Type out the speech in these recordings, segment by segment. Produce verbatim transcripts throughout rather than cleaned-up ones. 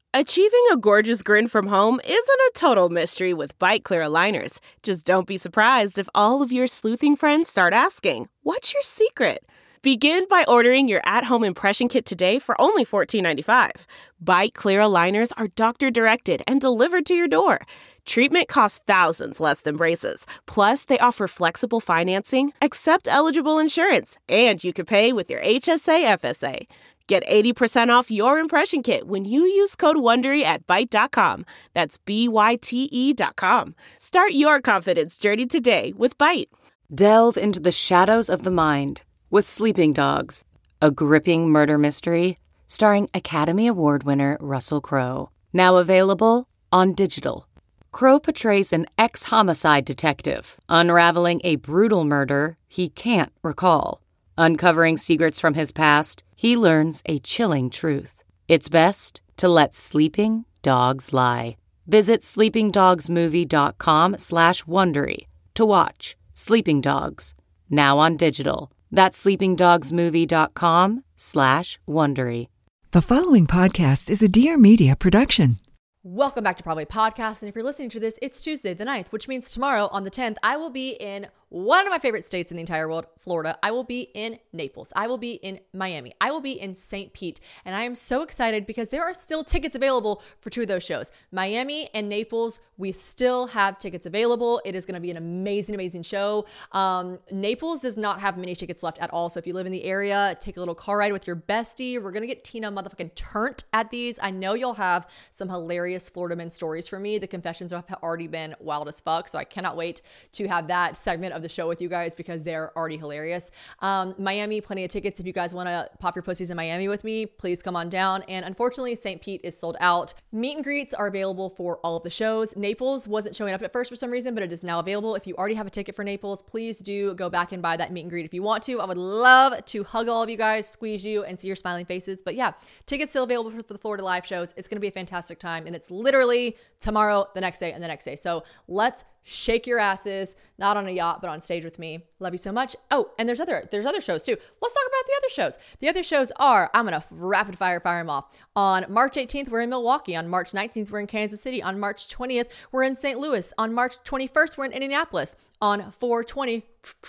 Achieving a gorgeous grin from home isn't a total mystery with Byte Clear aligners. Just don't be surprised if all of your sleuthing friends start asking, "What's your secret?" Begin by ordering your at-home impression kit today for only fourteen ninety-five. Byte Clear aligners are doctor-directed and delivered to your door. Treatment costs thousands less than braces. Plus, they offer flexible financing, accept eligible insurance, and you can pay with your H S A F S A. Get eighty percent off your impression kit when you use code WONDERY at byte dot com. That's B Y T E dot com. Start your confidence journey today with Byte. Delve into the shadows of the mind with Sleeping Dogs, a gripping murder mystery starring Academy Award winner Russell Crowe. Now available on digital. Crowe portrays an ex-homicide detective unraveling a brutal murder he can't recall. Uncovering secrets from his past, he learns a chilling truth. It's best to let sleeping dogs lie. Visit sleepingdogsmovie.com slash Wondery to watch Sleeping Dogs, now on digital. That's sleepingdogsmovie.com slash Wondery. The following podcast is a Dear Media production. Welcome back to Probably Podcast, and if you're listening to this, it's Tuesday the ninth, which means tomorrow on the tenth, I will be in one of my favorite states in the entire world, Florida. I will be in Naples. I will be in Miami. I will be in Saint Pete, and I am so excited because there are still tickets available for two of those shows. Miami and Naples, we still have tickets available. It is going to be an amazing, amazing show. Um, Naples does not have many tickets left at all, so if you live in the area, take a little car ride with your bestie. We're going to get Tina motherfucking turnt at these. I know you'll have some hilarious Florida men stories for me. The confessions have already been wild as fuck, so I cannot wait to have that segment of the show with you guys because they're already hilarious. Um, Miami, plenty of tickets. If you guys want to pop your pussies in Miami with me, please come on down. And unfortunately, Saint Pete is sold out. Meet and greets are available for all of the shows. Naples wasn't showing up at first for some reason, but it is now available. If you already have a ticket for Naples, please do go back and buy that meet and greet if you want to. I would love to hug all of you guys, squeeze you, and see your smiling faces. But yeah, tickets still available for the Florida live shows. It's going to be a fantastic time, and it's literally tomorrow, the next day, and the next day. So let's shake your asses, not on a yacht, but on stage with me. Love you so much. Oh, and there's other there's other shows too. Let's talk about the other shows. The other shows are, I'm going to rapid fire fire them off. On March eighteenth, we're in Milwaukee. On March nineteenth, we're in Kansas City. On March twentieth, we're in Saint Louis. On March twenty-first, we're in Indianapolis. On four twenty,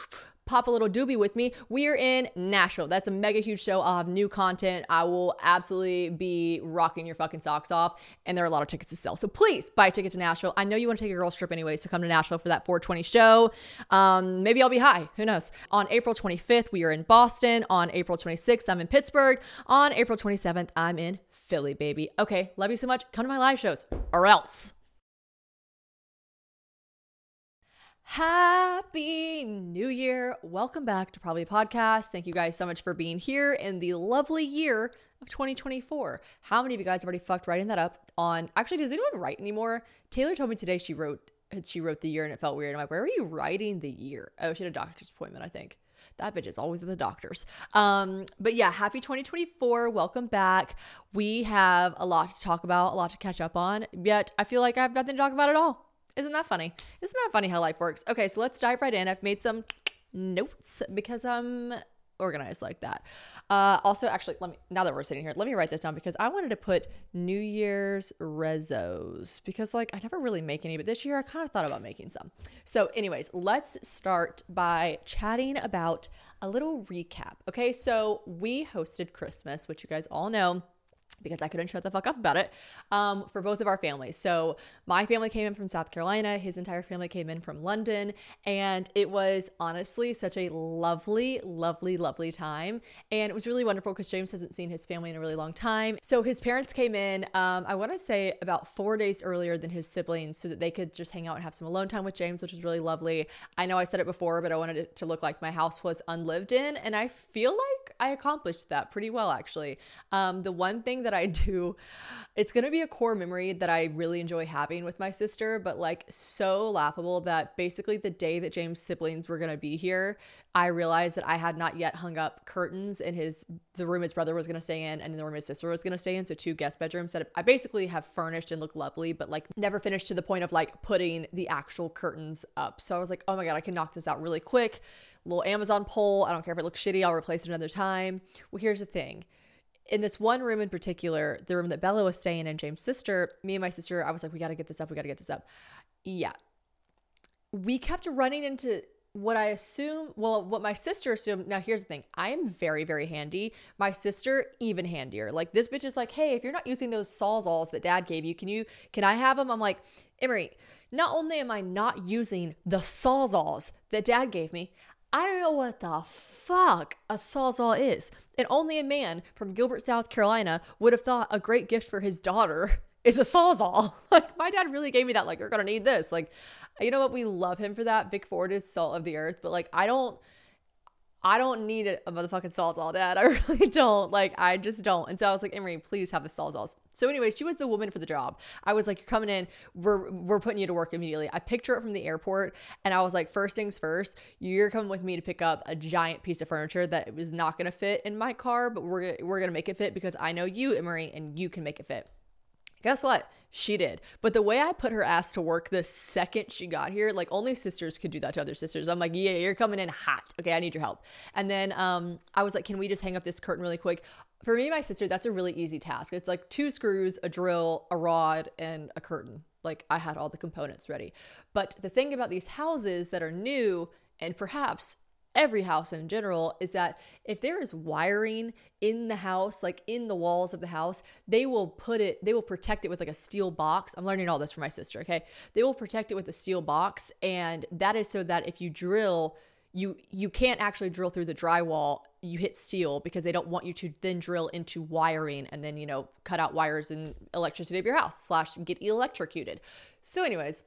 pop a little doobie with me, we're in Nashville. That's a mega huge show. I'll have new content. I will absolutely be rocking your fucking socks off, and there are a lot of tickets to sell. So please buy a ticket to Nashville. I know you want to take a girls trip anyway, so come to Nashville for that four twenty show. Um, maybe I'll be high. Who knows? On April twenty-fifth, we are in Boston. On April twenty-sixth, I'm in Pittsburgh. On April twenty-seventh, I'm in Philly, baby. Okay, love you so much. Come to my live shows, or else. Happy New Year. Welcome back to Probably Podcast. Thank you guys so much for being here in the lovely year of twenty twenty-four. How many of you guys have already fucked writing that up on, actually, does anyone write anymore? Taylor told me today she wrote, she wrote the year and it felt weird. I'm like, where are you writing the year? Oh, she had a doctor's appointment, I think. That bitch is always at the doctor's. Um, but yeah, happy twenty twenty-four. Welcome back. We have a lot to talk about, a lot to catch up on, yet I feel like I have nothing to talk about at all. Isn't that funny? Isn't that funny how life works? Okay, so let's dive right in. I've made some notes because I'm organized like that. Uh, also, actually, let me, now that we're sitting here, let me write this down because I wanted to put New Year's rezos because like I never really make any, but this year I kind of thought about making some. So anyways, let's start by chatting about a little recap. Okay, so we hosted Christmas, which you guys all know, because I couldn't shut the fuck up about it, um, for both of our families. So my family came in from South Carolina. His entire family came in from London. And it was honestly such a lovely, lovely, lovely time. And it was really wonderful because James hasn't seen his family in a really long time. So his parents came in, um, I want to say about four days earlier than his siblings so that they could just hang out and have some alone time with James, which was really lovely. I know I said it before, but I wanted it to look like my house was unlived in. And I feel like I accomplished that pretty well, actually. Um, the one thing that I do, it's going to be a core memory that I really enjoy having with my sister, but like so laughable that basically the day that James' siblings were going to be here, I realized that I had not yet hung up curtains in his, the room his brother was going to stay in and the room his sister was going to stay in. So two guest bedrooms that I basically have furnished and look lovely, but like never finished to the point of like putting the actual curtains up. So I was like, oh my God, I can knock this out really quick. Little Amazon pole. I don't care if it looks shitty. I'll replace it another time. Well, here's the thing. in this one room in particular, the room that Bella was staying in, James' sister, me and my sister, I was like, we got to get this up. We got to get this up. Yeah. We kept running into what I assume, well, what my sister assumed. Now, here's the thing. I am very, very handy. My sister, even handier. Like, this bitch is like, hey, if you're not using those Sawzalls that dad gave you, can you, can I have them? I'm like, Emery, not only am I not using the Sawzalls that dad gave me, I don't know what the fuck a Sawzall is. And only a man from Gilbert, South Carolina would have thought a great gift for his daughter is a Sawzall. Like, my dad really gave me that. Like, you're going to need this. Like, you know what? We love him for that. Vic Ford is salt of the earth. But like, I don't, I don't need a, a motherfucking Sawzall, Dad. I really don't. Like, I just don't. And so I was like, Emery, please have the Sawzalls. So anyway, she was the woman for the job. I was like, you're coming in. We're, we're putting you to work immediately. I picked her up from the airport and I was like, first things first, you're coming with me to pick up a giant piece of furniture that was not going to fit in my car, but we're, we're going to make it fit because I know you, Emery, and you can make it fit. Guess what? She did. But the way I put her ass to work the second she got here, like only sisters could do that to other sisters. I'm like, yeah, you're coming in hot. Okay, I need your help. And then um, I was like, can we just hang up this curtain really quick? For me and my sister, that's a really easy task. It's like two screws, a drill, a rod, and a curtain. Like, I had all the components ready. But the thing about these houses that are new, and perhaps every house in general, is that if there is wiring in the house, like in the walls of the house, they will put it, they will protect it with like a steel box. I'm learning all this from my sister, okay? They will protect it with a steel box, and that is so that if you drill, you you can't actually drill through the drywall. You hit steel because they don't want you to then drill into wiring and then, you know, cut out wires and electricity of your house slash get electrocuted. So anyways,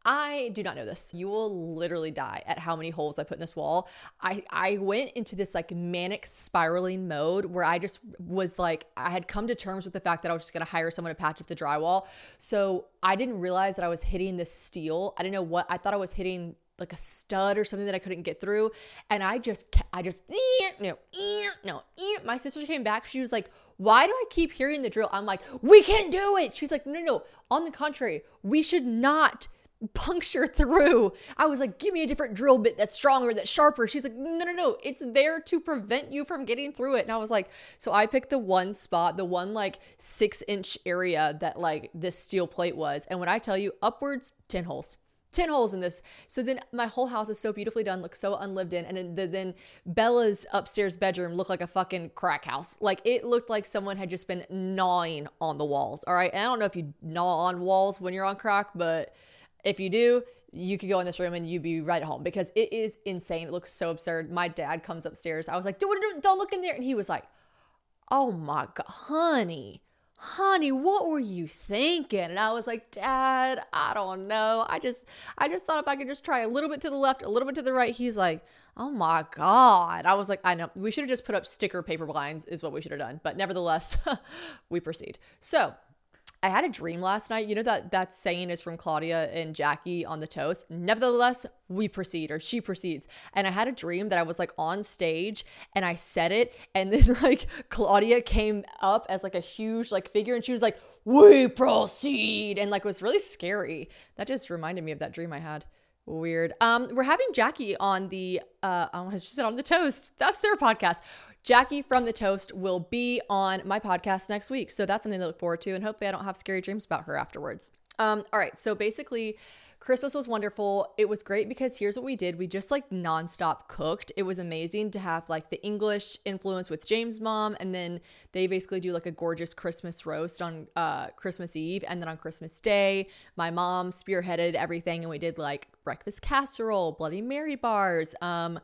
I do not know this. You will literally die at how many holes I put in this wall. I, I went into this like manic spiraling mode where I just was like, I had come to terms with the fact that I was just going to hire someone to patch up the drywall. So I didn't realize that I was hitting this steel. I didn't know what, I thought I was hitting like a stud or something that I couldn't get through. And I just, I just, no, no, my sister came back. She was like, why do I keep hearing the drill? I'm like, we can do it. She's like, no, no, no. On the contrary, we should not puncture through. I was like, give me a different drill bit that's stronger, that's sharper. She's like, no, no, no. It's there to prevent you from getting through it. And I was like, so I picked the one spot, the one like six inch area that like this steel plate was. And when I tell you upwards, ten holes. ten holes in this. So then my whole house is so beautifully done, looks so unlived in. And then, then Bella's upstairs bedroom looked like a fucking crack house. Like, it looked like someone had just been gnawing on the walls. All right. And I don't know if you gnaw on walls when you're on crack, but if you do, you could go in this room and you'd be right at home because it is insane. It looks so absurd. My dad comes upstairs. I was like, don't, don't, don't look in there. And he was like, oh my God, honey, honey, what were you thinking? And I was like, Dad, I don't know. I just, I just thought if I could just try a little bit to the left, a little bit to the right. He's like, oh my God. I was like, I know. We should have just put up sticker paper blinds is what we should have done. But nevertheless, we proceed. So I had a dream last night. You know that that saying is from Claudia and Jackie on The Toast. Nevertheless, we proceed, or she proceeds. And I had a dream that I was like on stage and I said it. And then like Claudia came up as like a huge like figure and she was like, we proceed. And like it was really scary. That just reminded me of that dream I had. Weird. Um, we're having Jackie on the, uh, I almost said on The Toast. That's their podcast. Jackie from The Toast will be on my podcast next week. So that's something to look forward to. And hopefully I don't have scary dreams about her afterwards. Um, all right. So basically Christmas was wonderful. It was great because here's what we did. We just like nonstop cooked. It was amazing to have like the English influence with James' mom. And then they basically do like a gorgeous Christmas roast on uh, Christmas Eve. And then on Christmas Day, my mom spearheaded everything. And we did like breakfast casserole, Bloody Mary bars, um,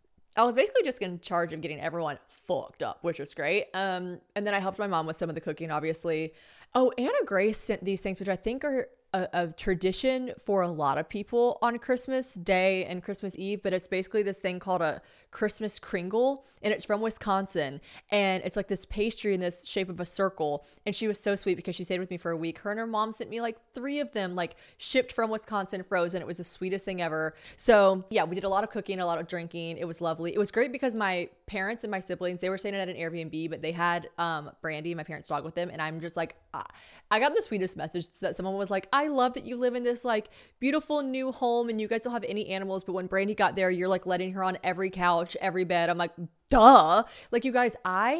I was basically just in charge of getting everyone fucked up, which was great. Um, and then I helped my mom with some of the cooking, obviously. Oh, Anna Grace sent these things, which I think are a, a tradition for a lot of people on Christmas Day and Christmas Eve. But it's basically this thing called a Christmas Kringle, and it's from Wisconsin. And it's like this pastry in this shape of a circle. And she was so sweet because she stayed with me for a week. Her and her mom sent me like three of them, like shipped from Wisconsin, frozen. It was the sweetest thing ever. So yeah, we did a lot of cooking, a lot of drinking. It was lovely. It was great because my parents and my siblings, they were staying at an Airbnb, but they had um, Brandy, my parents' dog, with them. And I'm just like, ah. I got the sweetest message that someone was like, I love that you live in this like beautiful new home and you guys don't have any animals. But when Brandy got there, you're like letting her on every couch, every bed. I'm like, duh. Like, you guys, I,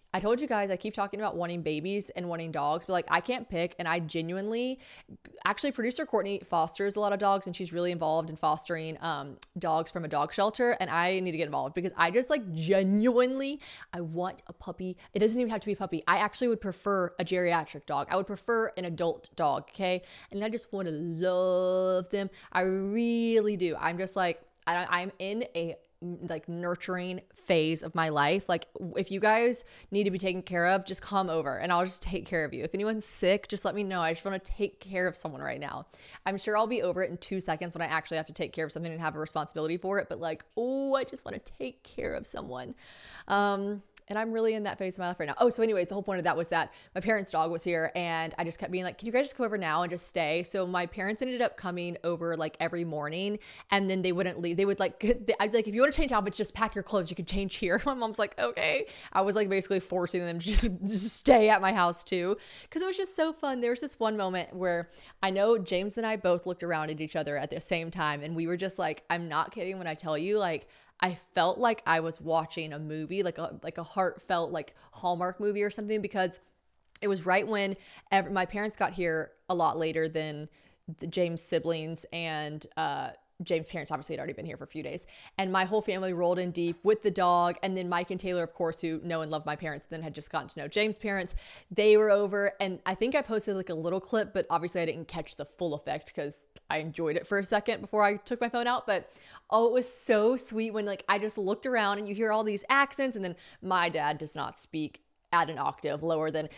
I told you guys, I keep talking about wanting babies and wanting dogs, but like I can't pick. And I genuinely, actually producer Courtney fosters a lot of dogs and she's really involved in fostering um, dogs from a dog shelter. And I need to get involved because I just like genuinely, I want a puppy. It doesn't even have to be a puppy. I actually would prefer a geriatric dog. I would prefer an adult dog. Okay. And I just want to love them. I really do. I'm just like, I, I'm in a like nurturing phase of my life. Like if you guys need to be taken care of, just come over and I'll just take care of you. If anyone's sick, just let me know. I just want to take care of someone right now. I'm sure I'll be over it in two seconds when I actually have to take care of something and have a responsibility for it. But like, oh, I just want to take care of someone. Um, And I'm really in that phase of my life right now. Oh, so anyways, the whole point of that was that my parents' dog was here and I just kept being like, can you guys just come over now and just stay? So my parents ended up coming over like every morning and then they wouldn't leave. They would like, I'd be like, if you want to change outfits, just pack your clothes. You can change here. My mom's like, okay. I was like basically forcing them to just, just stay at my house too. Cause it was just so fun. There was this one moment where I know James and I both looked around at each other at the same time. And we were just like, I'm not kidding when I tell you, like, I felt like I was watching a movie, like a like a heartfelt like Hallmark movie or something, because it was right when ever, my parents got here a lot later than the James siblings, and uh, James' parents obviously had already been here for a few days. And my whole family rolled in deep with the dog. And then Mike and Taylor, of course, who know and love my parents, then had just gotten to know James' parents. They were over. And I think I posted like a little clip, but obviously I didn't catch the full effect because I enjoyed it for a second before I took my phone out. But oh, it was so sweet when like I just looked around and you hear all these accents. And then my dad does not speak at an octave lower than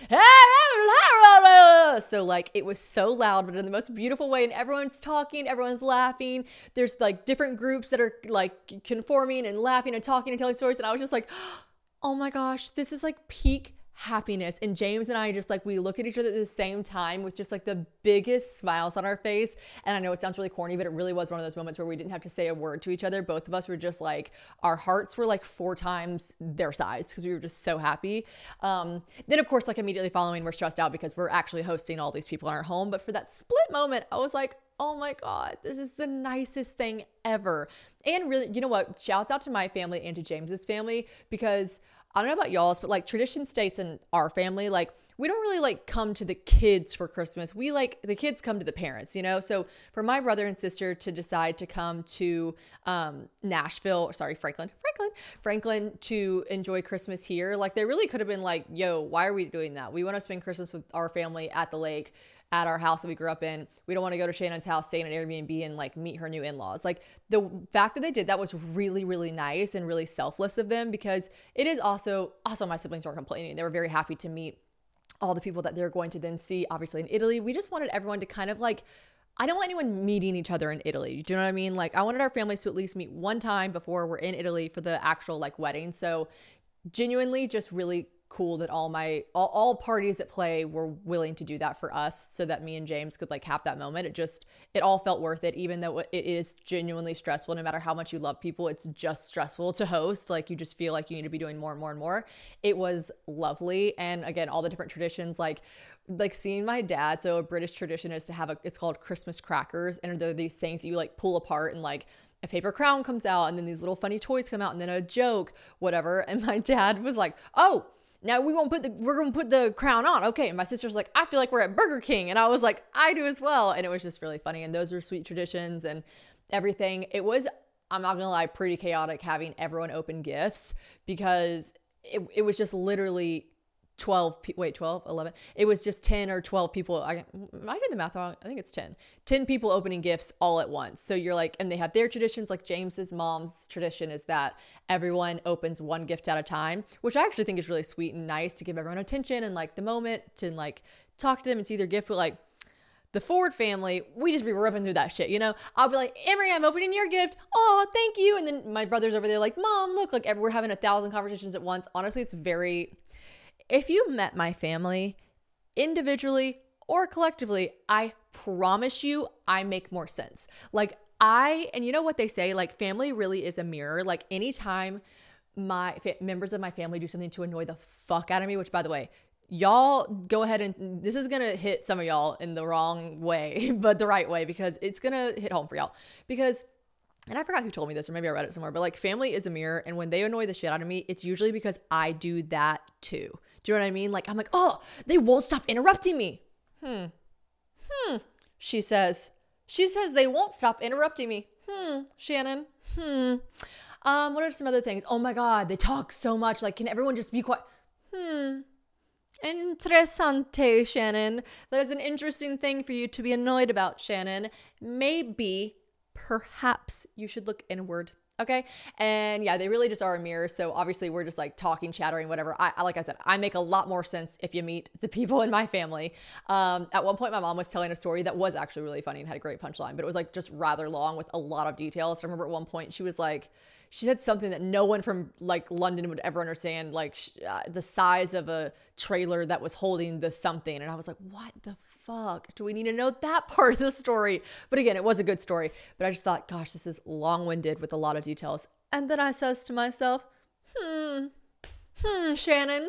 so like it was so loud, but in the most beautiful way, and everyone's talking, everyone's laughing. There's like different groups that are like conforming and laughing and talking and telling stories, and I was just like, oh my gosh, this is like peak happiness. And James and I just like, we looked at each other at the same time with just like the biggest smiles on our face. And I know it sounds really corny, but it really was one of those moments where we didn't have to say a word to each other. Both of us were just like, our hearts were like four times their size because we were just so happy. Um, then of course, like immediately following, we're stressed out because we're actually hosting all these people in our home. But for that split moment, I was like, oh my God, this is the nicest thing ever. And really, you know what? Shouts out to my family and to James's family, because I don't know about y'all's, but like tradition states in our family, like we don't really like come to the kids for Christmas. We like the kids come to the parents, you know? So for my brother and sister to decide to come to um, Nashville, or sorry, Franklin, Franklin, Franklin to enjoy Christmas here, like they really could have been like, yo, why are we doing that? We want to spend Christmas with our family at the lake, at our house that we grew up in. We don't want to go to Shannon's house, stay in an Airbnb and like meet her new in-laws. Like the fact that they did that was really, really nice and really selfless of them, because it is also, also my siblings weren't complaining. They were very happy to meet all the people that they're going to then see, obviously in Italy. We just wanted everyone to kind of like, I don't want anyone meeting each other in Italy. Do you know what I mean? Like I wanted our families to at least meet one time before we're in Italy for the actual like wedding. So genuinely just really cool that all my all, all parties at play were willing to do that for us, so that me and James could like have that moment. It just it all felt worth it, even though it is genuinely stressful. No matter how much you love people, it's just stressful to host. Like you just feel like you need to be doing more and more and more. It was lovely. And again, all the different traditions, like like seeing my dad. So a British tradition is to have a, it's called Christmas crackers, and they're these things that you like pull apart, and like a paper crown comes out, and then these little funny toys come out, and then a joke, whatever. And my dad was like, oh, now we won't put the, we're going to put the crown on. Okay. And my sister's like, I feel like we're at Burger King. And I was like, I do as well. And it was just really funny. And those were sweet traditions and everything. It was, I'm not going to lie, pretty chaotic having everyone open gifts, because it, it was just literally twelve, wait, twelve, eleven. It was just ten or twelve people. I, I did the math wrong. I think it's ten. ten people opening gifts all at once. So you're like, and they have their traditions. Like James's mom's tradition is that everyone opens one gift at a time, which I actually think is really sweet and nice to give everyone attention and like the moment to like talk to them and see their gift. But like the Ford family, we just be ripping through that shit, you know? I'll be like, Emery, I'm opening your gift. Oh, thank you. And then my brother's over there like, Mom, look, like we're having a thousand conversations at once. Honestly, it's very... If you met my family individually or collectively, I promise you I make more sense. Like I, and you know what they say, like family really is a mirror. Like anytime my fa- members of my family do something to annoy the fuck out of me, which by the way, y'all go ahead and this is going to hit some of y'all in the wrong way, but the right way, because it's going to hit home for y'all. Because and I forgot who told me this, or maybe I read it somewhere, but like family is a mirror. And when they annoy the shit out of me, it's usually because I do that too. Do you know what I mean? Like, I'm like, oh, they won't stop interrupting me. Hmm. Hmm. She says, she says they won't stop interrupting me. Hmm. Shannon. Hmm. Um, what are some other things? Oh my God, they talk so much. Like, can everyone just be quiet? Hmm. Interessante, Shannon. That is an interesting thing for you to be annoyed about, Shannon. Maybe, perhaps you should look inward. Okay. And yeah, they really just are a mirror. So obviously we're just like talking, chattering, whatever. I, I like I said, I make a lot more sense if you meet the people in my family. Um, at one point, my mom was telling a story that was actually really funny and had a great punchline, but it was like just rather long with a lot of details. I remember at one point she was like, she said something that no one from like London would ever understand, like uh, the size of a trailer that was holding the something. And I was like, what the fuck? Do we need to know that part of the story? But again, it was a good story. But I just thought, gosh, this is long-winded with a lot of details. And then I says to myself, hmm, hmm, Shannon,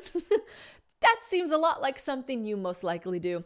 that seems a lot like something you most likely do.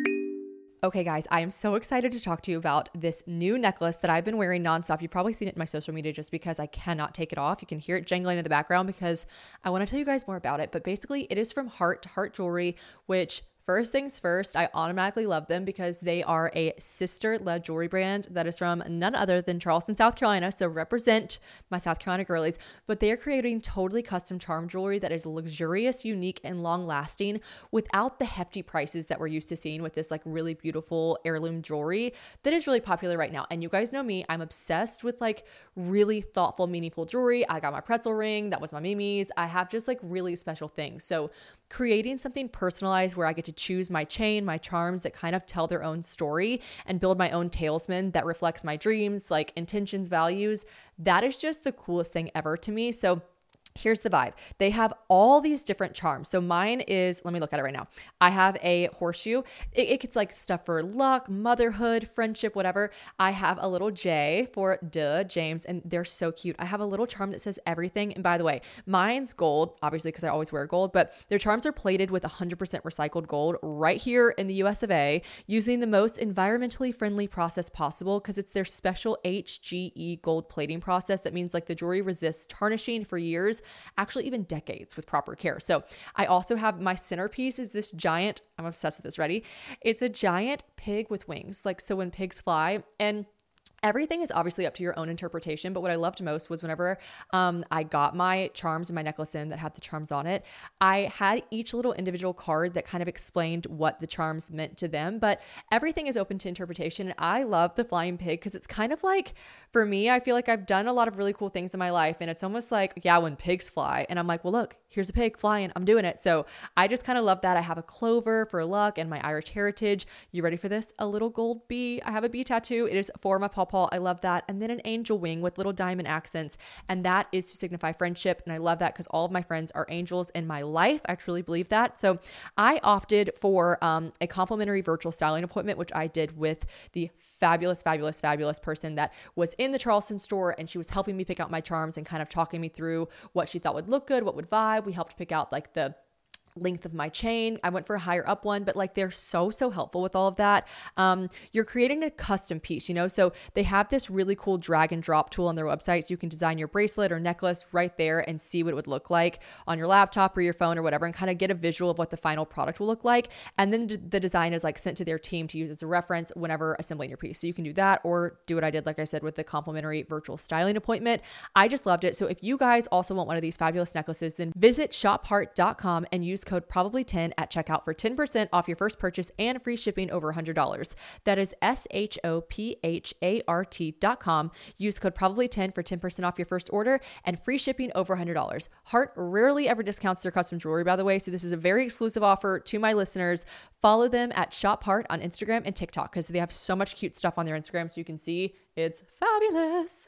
Okay, guys, I am so excited to talk to you about this new necklace that I've been wearing nonstop. You've probably seen it in my social media just because I cannot take it off. You can hear it jangling in the background because I want to tell you guys more about it. But basically, it is from Heart to Heart Jewelry, which first things first, I automatically love them because they are a sister-led jewelry brand that is from none other than Charleston, South Carolina. So represent my South Carolina girlies. But they are creating totally custom charm jewelry that is luxurious, unique, and long-lasting without the hefty prices that we're used to seeing with this like really beautiful heirloom jewelry that is really popular right now. And you guys know me, I'm obsessed with like really thoughtful, meaningful jewelry. I got my pretzel ring. That was my Mimi's. I have just like really special things. So creating something personalized where I get to choose my chain, my charms that kind of tell their own story and build my own talisman that reflects my dreams, like intentions, values. That is just the coolest thing ever to me. So here's the vibe. They have all these different charms. So mine is, let me look at it right now. I have a horseshoe. It, it gets like stuff for luck, motherhood, friendship, whatever. I have a little J for duh, James, and they're so cute. I have a little charm that says everything. And by the way, mine's gold, obviously because I always wear gold, but their charms are plated with one hundred percent recycled gold right here in the U S of A using the most environmentally friendly process possible because it's their special H G E gold plating process. That means like the jewelry resists tarnishing for years, actually even decades with proper care. So I also have my centerpiece is this giant, I'm obsessed with this, ready? It's a giant pig with wings. Like, so when pigs fly, and everything is obviously up to your own interpretation, but what I loved most was whenever um, I got my charms and my necklace in that had the charms on it, I had each little individual card that kind of explained what the charms meant to them, but everything is open to interpretation. And I love the flying pig because it's kind of like, for me, I feel like I've done a lot of really cool things in my life, and it's almost like, yeah, when pigs fly, and I'm like, well, look, here's a pig flying, I'm doing it. So I just kind of love that. I have a clover for luck and my Irish heritage. You ready for this? A little gold bee. I have a bee tattoo. It is for my pawpaw. I love that. And then an angel wing with little diamond accents. And that is to signify friendship. And I love that because all of my friends are angels in my life. I truly believe that. So I opted for um, a complimentary virtual styling appointment, which I did with the fabulous, fabulous, fabulous person that was in the Charleston store. And she was helping me pick out my charms and kind of talking me through what she thought would look good, what would vibe. We helped pick out like the length of my chain. I went for a higher up one, but like they're so, so helpful with all of that. Um, you're creating a custom piece, you know? So they have this really cool drag and drop tool on their website. So you can design your bracelet or necklace right there and see what it would look like on your laptop or your phone or whatever, and kind of get a visual of what the final product will look like. And then the design is like sent to their team to use as a reference whenever assembling your piece. So you can do that or do what I did, like I said, with the complimentary virtual styling appointment. I just loved it. So if you guys also want one of these fabulous necklaces, then visit shop heart dot com and use code probably ten at checkout for ten percent off your first purchase and free shipping over one hundred dollars. That is S H O P H A R T dot com. Use code probably ten for ten percent off your first order and free shipping over one hundred dollars. Heart rarely ever discounts their custom jewelry, by the way, so this is a very exclusive offer to my listeners. Follow them at Shop Heart on Instagram and TikTok because they have so much cute stuff on their Instagram, so you can see it's fabulous.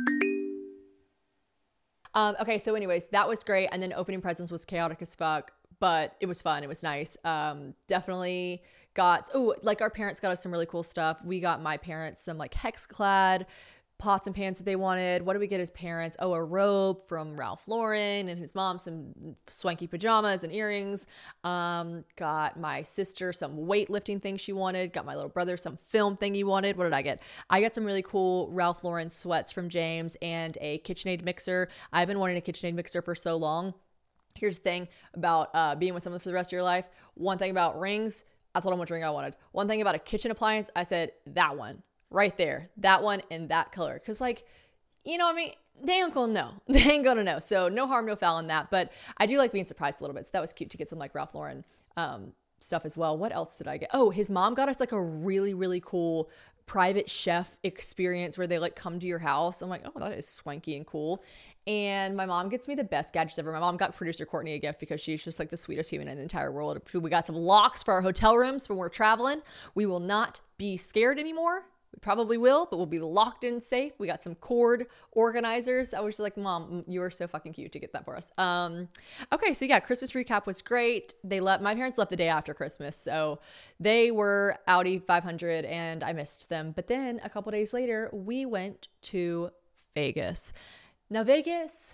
Um, okay, so anyways, that was great. And then opening presents was chaotic as fuck, but it was fun. It was nice. Um, definitely got, oh, like our parents got us some really cool stuff. We got my parents some like Hexclad pots and pans that they wanted. What did we get his parents? Oh, a robe from Ralph Lauren, and his mom some swanky pajamas and earrings. Um, got my sister some weightlifting thing she wanted. Got my little brother some film thing he wanted. What did I get? I got some really cool Ralph Lauren sweats from James and a KitchenAid mixer. I've been wanting a KitchenAid mixer for so long. Here's the thing about uh, being with someone for the rest of your life. One thing about rings, I told him which ring I wanted. One thing about a kitchen appliance, I said, that one. Right there, that one in that color. Cause like, you know what I mean? They ain't gonna know. They ain't gonna know. So no harm, no foul in that. But I do like being surprised a little bit. So that was cute to get some like Ralph Lauren um, stuff as well. What else did I get? Oh, his mom got us like a really, really cool private chef experience where they like come to your house. I'm like, oh, that is swanky and cool. And my mom gets me the best gadgets ever. My mom got producer Courtney a gift because she's just like the sweetest human in the entire world. We got some locks for our hotel rooms when we're traveling. We will not be scared anymore. We probably will, but we'll be locked in safe. We got some cord organizers. I was just like, Mom, you are so fucking cute to get that for us. Um, okay, so yeah, Christmas recap was great. They left. My parents left the day after Christmas, so they were Audi five hundred, and I missed them. But then a couple days later, we went to Vegas. Now, Vegas,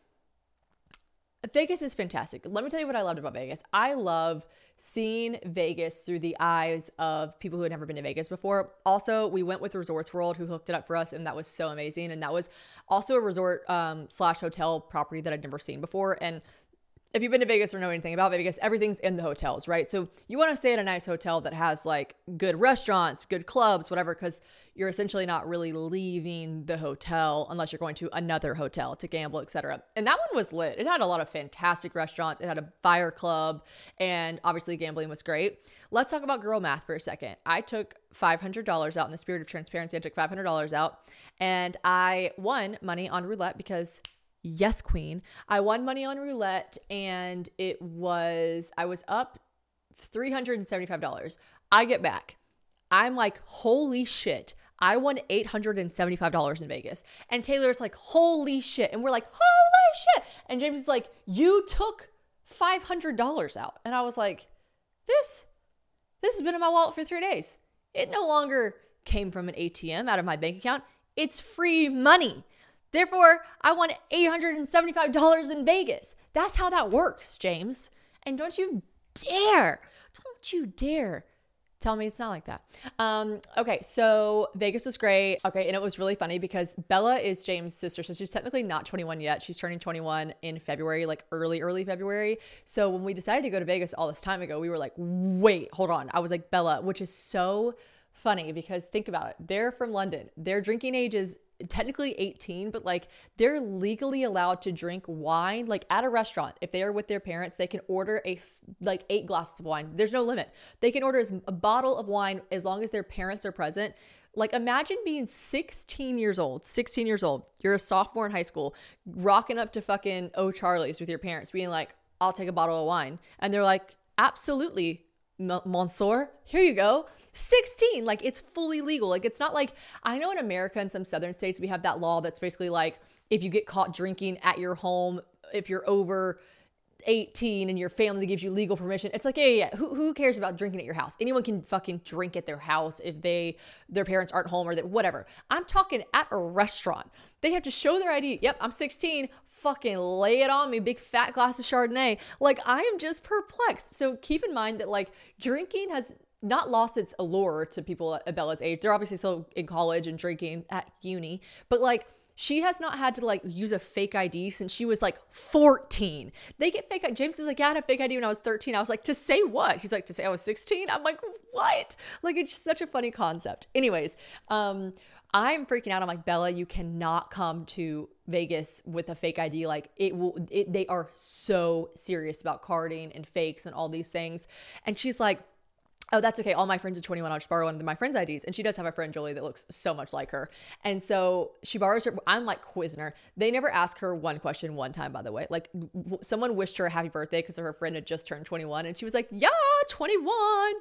Vegas is fantastic. Let me tell you what I loved about Vegas. I love seeing Vegas through the eyes of people who had never been to Vegas before. Also, we went with Resorts World, who hooked it up for us, and that was so amazing. And that was also a resort um, slash hotel property that I'd never seen before. And if you've been to Vegas or know anything about Vegas, everything's in the hotels, right? So you want to stay at a nice hotel that has like good restaurants, good clubs, whatever, because you're essentially not really leaving the hotel unless you're going to another hotel to gamble, et cetera. And that one was lit. It had a lot of fantastic restaurants. It had a fire club, and obviously gambling was great. Let's talk about girl math for a second. I took five hundred dollars out in the spirit of transparency. I took five hundred dollars out, and I won money on roulette because yes, queen. I won money on roulette, and it was, I was up three hundred seventy-five dollars. I get back. I'm like, holy shit. I won eight hundred seventy-five dollars in Vegas. And Taylor's like, holy shit. And we're like, holy shit. And James is like, you took five hundred dollars out. And I was like, this, this has been in my wallet for three days. It no longer came from an A T M out of my bank account. It's free money. Therefore, I won eight hundred seventy-five dollars in Vegas. That's how that works, James. And don't you dare, don't you dare tell me it's not like that. Um, okay, so Vegas was great. Okay, and it was really funny because Bella is James' sister, so she's technically not twenty-one yet. She's turning twenty-one in February, like early, early February. So when we decided to go to Vegas all this time ago, we were like, wait, hold on. I was like, Bella, which is so funny because think about it. They're from London. Their drinking age is technically eighteen, but like they're legally allowed to drink wine, like at a restaurant. If they are with their parents, they can order a like eight glasses of wine. There's no limit. They can order a bottle of wine as long as their parents are present. Like imagine being sixteen years old, sixteen years old. You're a sophomore in high school, rocking up to fucking O'Charlie's with your parents, being like, I'll take a bottle of wine. And they're like, absolutely, Monsieur, here you go. sixteen, like it's fully legal. Like it's not like, I know in America and some southern states, we have that law that's basically like, if you get caught drinking at your home, if you're over eighteen and your family gives you legal permission, it's like, yeah, yeah, yeah. Who, who cares about drinking at your house? Anyone can fucking drink at their house if they, their parents aren't home or that, whatever. I'm talking at a restaurant. They have to show their I D. Yep, I'm sixteen. Fucking lay it on me. Big fat glass of Chardonnay. Like I am just perplexed. So keep in mind that like drinking has not lost its allure to people at Bella's age. They're obviously still in college and drinking at uni, but like she has not had to like use a fake I D since she was like fourteen. They get fake. James is like, yeah, I had a fake I D when I was thirteen. I was like, to say what? He's like, to say I was sixteen. I'm like, what? Like, it's just such a funny concept. Anyways, um, I'm freaking out. I'm like, Bella, you cannot come to Vegas with a fake I D. Like it will, it, they are so serious about carding and fakes and all these things. And she's like, oh, that's okay. All my friends are twenty-one. I'll just borrow one of my friends' I Ds. And she does have a friend, Jolie, that looks so much like her. And so she borrows her. I'm like quizzing her. They never ask her one question one time, by the way. Like w- someone wished her a happy birthday because her friend had just turned twenty-one. And she was like, yeah, twenty-one.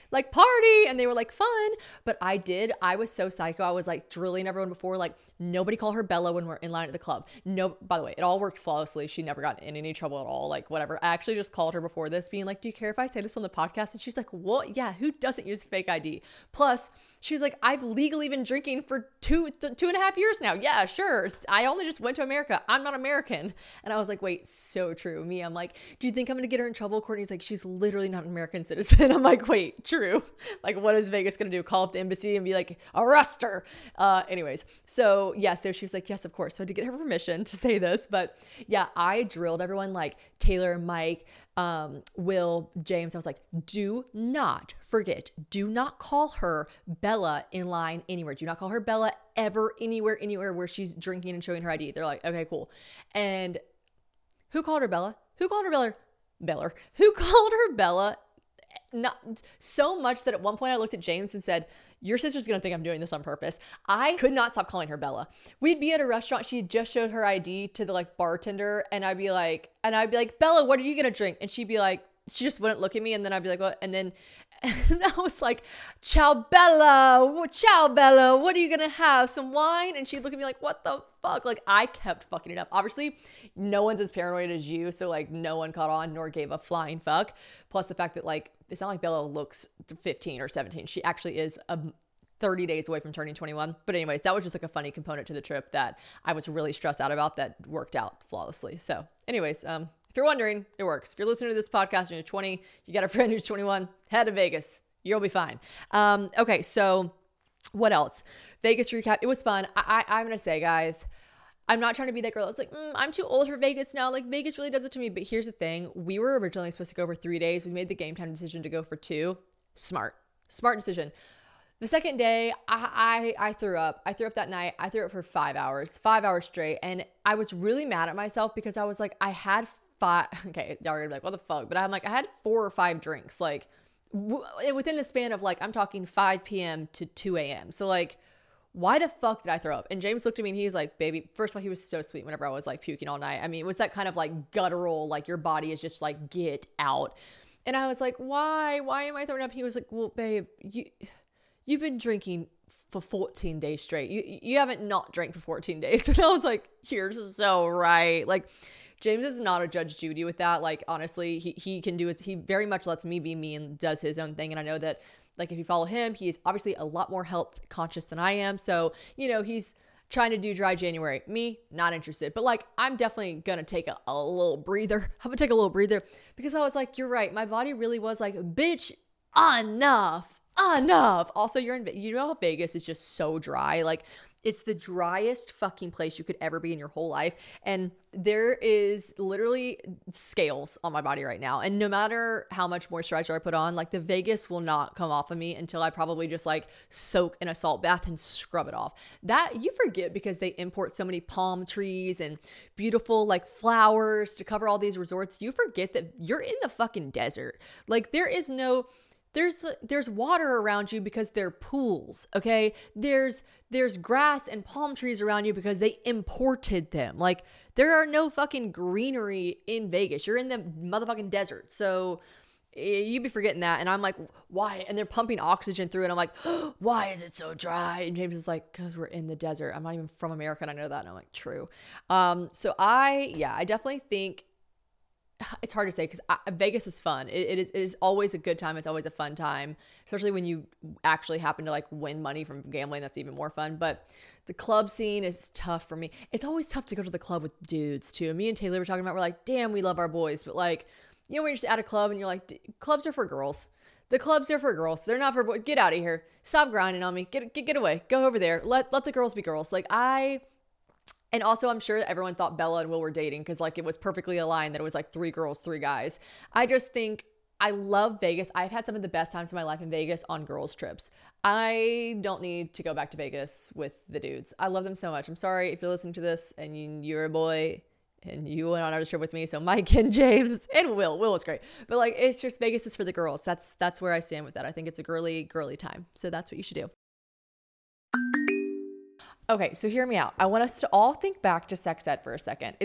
like party. And they were like fun. But I did, I was so psycho. I was like drilling everyone before, like nobody call her Bella when we're in line at the club. No, by the way, it all worked flawlessly. She never got in any trouble at all. Like whatever. I actually just called her before this being like, do you care if I say this on the podcast? And she's like, what? Yeah. Who doesn't use fake I D? Plus she's like, I've legally been drinking for two, th- two and a half years now. Yeah, sure. I only just went to America. I'm not American. And I was like, wait, so true. Me, I'm like, do you think I'm going to get her in trouble? Courtney's like, she's literally not an American citizen. I'm like, wait, true. Like, what is Vegas going to do? Call up the embassy and be like, arrest her. Uh, anyways. So yeah, so she was like, yes, of course. So I had to get her permission to say this, but yeah, I drilled everyone like Taylor, Mike, um, Will, James. I was like, do not forget, do not call her Bella in line anywhere. Do not call her Bella ever, anywhere, anywhere where she's drinking and showing her I D. They're like, okay, cool. And who called her Bella? Who called her Bella? Bella. Who called her Bella? Not so much that at one point I looked at James and said, your sister's going to think I'm doing this on purpose. I could not stop calling her Bella. We'd be at a restaurant. She had just showed her I D to the like bartender. And I'd be like, and I'd be like, Bella, what are you going to drink? And she'd be like, she just wouldn't look at me. And then I'd be like, what? And then and I was like, ciao, Bella. Ciao, Bella. What are you going to have? Some wine? And she'd look at me like, what the fuck? Like I kept fucking it up. Obviously, no one's as paranoid as you. So like no one caught on nor gave a flying fuck. Plus the fact that like, it's not like Bella looks fifteen or seventeen. She actually is a thirty days away from turning twenty-one. But anyways, that was just like a funny component to the trip that I was really stressed out about that worked out flawlessly. So anyways, um, if you're wondering, it works. If you're listening to this podcast and you're twenty, you got a friend who's twenty-one, head to Vegas. You'll be fine. Um, okay, so what else? Vegas recap. It was fun. I, I, I'm going to say, guys, I'm not trying to be that girl that's like, mm, I'm too old for Vegas now. Like Vegas really does it to me. But here's the thing. We were originally supposed to go for three days. We made the game time decision to go for two. Smart. Smart decision. The second day, I, I I threw up. I threw up that night. I threw up for five hours, five hours straight. And I was really mad at myself because I was like, I had five. Okay, y'all are gonna be like, what the fuck? But I'm like, I had four or five drinks. Like w- within the span of like, I'm talking five p.m. to two a.m. So like, why the fuck did I throw up? And James looked at me and he's like, baby, first of all, he was so sweet whenever I was like puking all night. I mean, it was that kind of like guttural, like your body is just like, get out. And I was like, why? Why am I throwing up? And he was like, well, babe, you, you've been drinking for fourteen days straight. You, you haven't not drank for fourteen days. And I was like, you're so right. Like, James is not a Judge Judy with that. Like, honestly, he, he can do his, he very much lets me be me and does his own thing. And I know that, like, if you follow him, he's obviously a lot more health conscious than I am. So, you know, he's trying to do dry January. Me, not interested. But, like, I'm definitely going to take a, a little breather. I'm going to take a little breather because I was like, you're right. My body really was like, bitch, enough. Enough. Also, you're in, you know how Vegas is just so dry. Like, it's the driest fucking place you could ever be in your whole life. And there is literally scales on my body right now. And no matter how much moisturizer I put on, like the Vegas will not come off of me until I probably just like soak in a salt bath and scrub it off. That you forget because they import so many palm trees and beautiful like flowers to cover all these resorts. You forget that you're in the fucking desert. Like there is no... There's there's water around you because they're pools, okay? There's there's grass and palm trees around you because they imported them. Like there are no fucking greenery in Vegas. You're in the motherfucking desert. So you be forgetting that. And I'm like, why? And they're pumping oxygen through it. And I'm like, oh, why is it so dry? And James is like, because we're in the desert. I'm not even from America and I know that. And I'm like, true. Um, so I, yeah, I definitely think it's hard to say because Vegas is fun. It, it is it is always a good time. It's always a fun time, especially when you actually happen to like win money from gambling. That's even more fun. But the club scene is tough for me. It's always tough to go to the club with dudes too. Me and Taylor were talking about, we're like, damn, we love our boys. But like, you know, when you're just at a club and you're like, clubs are for girls. The clubs are for girls. They're not for boys. Get out of here. Stop grinding on me. Get, get, get away. Go over there. Let, let the girls be girls. Like I... And also, I'm sure that everyone thought Bella and Will were dating because, like, it was perfectly aligned that it was, like, three girls, three guys. I just think I love Vegas. I've had some of the best times of my life in Vegas on girls' trips. I don't need to go back to Vegas with the dudes. I love them so much. I'm sorry if you're listening to this and you, you're a boy and you went on another trip with me. So Mike and James and Will. Will was great. But, like, it's just Vegas is for the girls. That's, that's where I stand with that. I think it's a girly, girly time. So that's what you should do. Okay, so hear me out. I want us to all think back to sex ed for a second. It is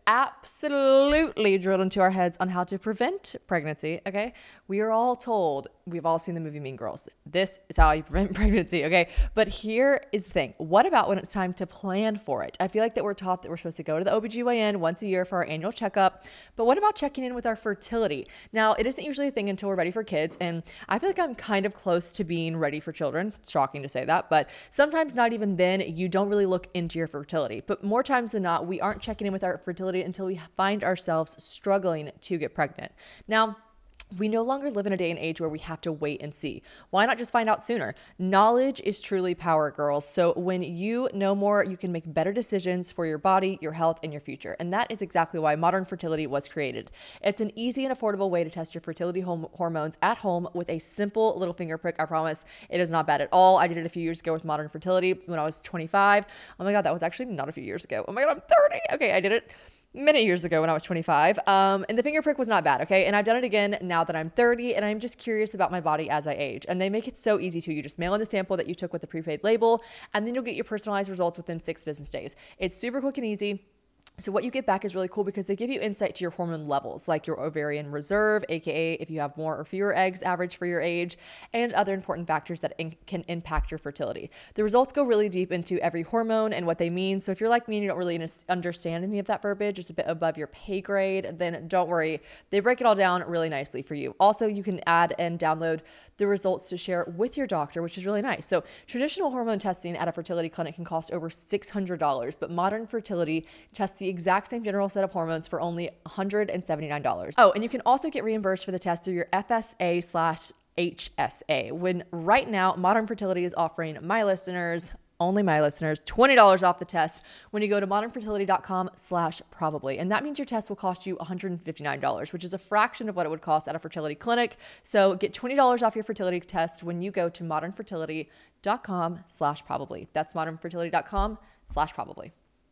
absolutely drilled into our heads on how to prevent pregnancy, okay? We are all told, we've all seen the movie Mean Girls. This is how you prevent pregnancy, okay? But here is the thing. What about when it's time to plan for it? I feel like that we're taught that we're supposed to go to the O B G Y N once a year for our annual checkup. But what about checking in with our fertility? Now, it isn't usually a thing until we're ready for kids. And I feel like I'm kind of close to being ready for children. Shocking to say that. But sometimes not even then, you don't really look into your fertility. But more times than not, we aren't checking in with our fertility until we find ourselves struggling to get pregnant. Now, we no longer live in a day and age where we have to wait and see. Why not just find out sooner? Knowledge is truly power, girls. So when you know more, you can make better decisions for your body, your health, and your future. And that is exactly why Modern Fertility was created. It's an easy and affordable way to test your fertility hom- hormones at home with a simple little finger prick. I promise it is not bad at all. I did it a few years ago with Modern Fertility when I was twenty-five. Oh my God, that was actually not a few years ago. Oh my God, I'm thirty. Okay, I did it many years ago when I was twenty-five. Um, and the finger prick was not bad. Okay. And I've done it again now that I'm thirty, and I'm just curious about my body as I age. And they make it so easy too. You just mail in the sample that you took with the prepaid label, and then you'll get your personalized results within six business days. It's super quick and easy. So what you get back is really cool because they give you insight to your hormone levels, like your ovarian reserve, aka if you have more or fewer eggs average for your age, and other important factors that in- can impact your fertility. The results go really deep into every hormone and what they mean. So if you're like me and you don't really understand any of that verbiage, it's a bit above your pay grade, then don't worry. They break it all down really nicely for you. Also, you can add and download the results to share with your doctor, which is really nice. So traditional hormone testing at a fertility clinic can cost over six hundred dollars, but Modern Fertility tests the exact same general set of hormones for only one hundred seventy-nine dollars. Oh, and you can also get reimbursed for the test through your F S A slash H S A. When right now, Modern Fertility is offering my listeners, only my listeners, twenty dollars off the test when you go to modernfertility.com slash probably. And that means your test will cost you one hundred fifty-nine dollars, which is a fraction of what it would cost at a fertility clinic. So get twenty dollars off your fertility test when you go to modernfertility.com slash probably. That's modernfertility.com slash probably.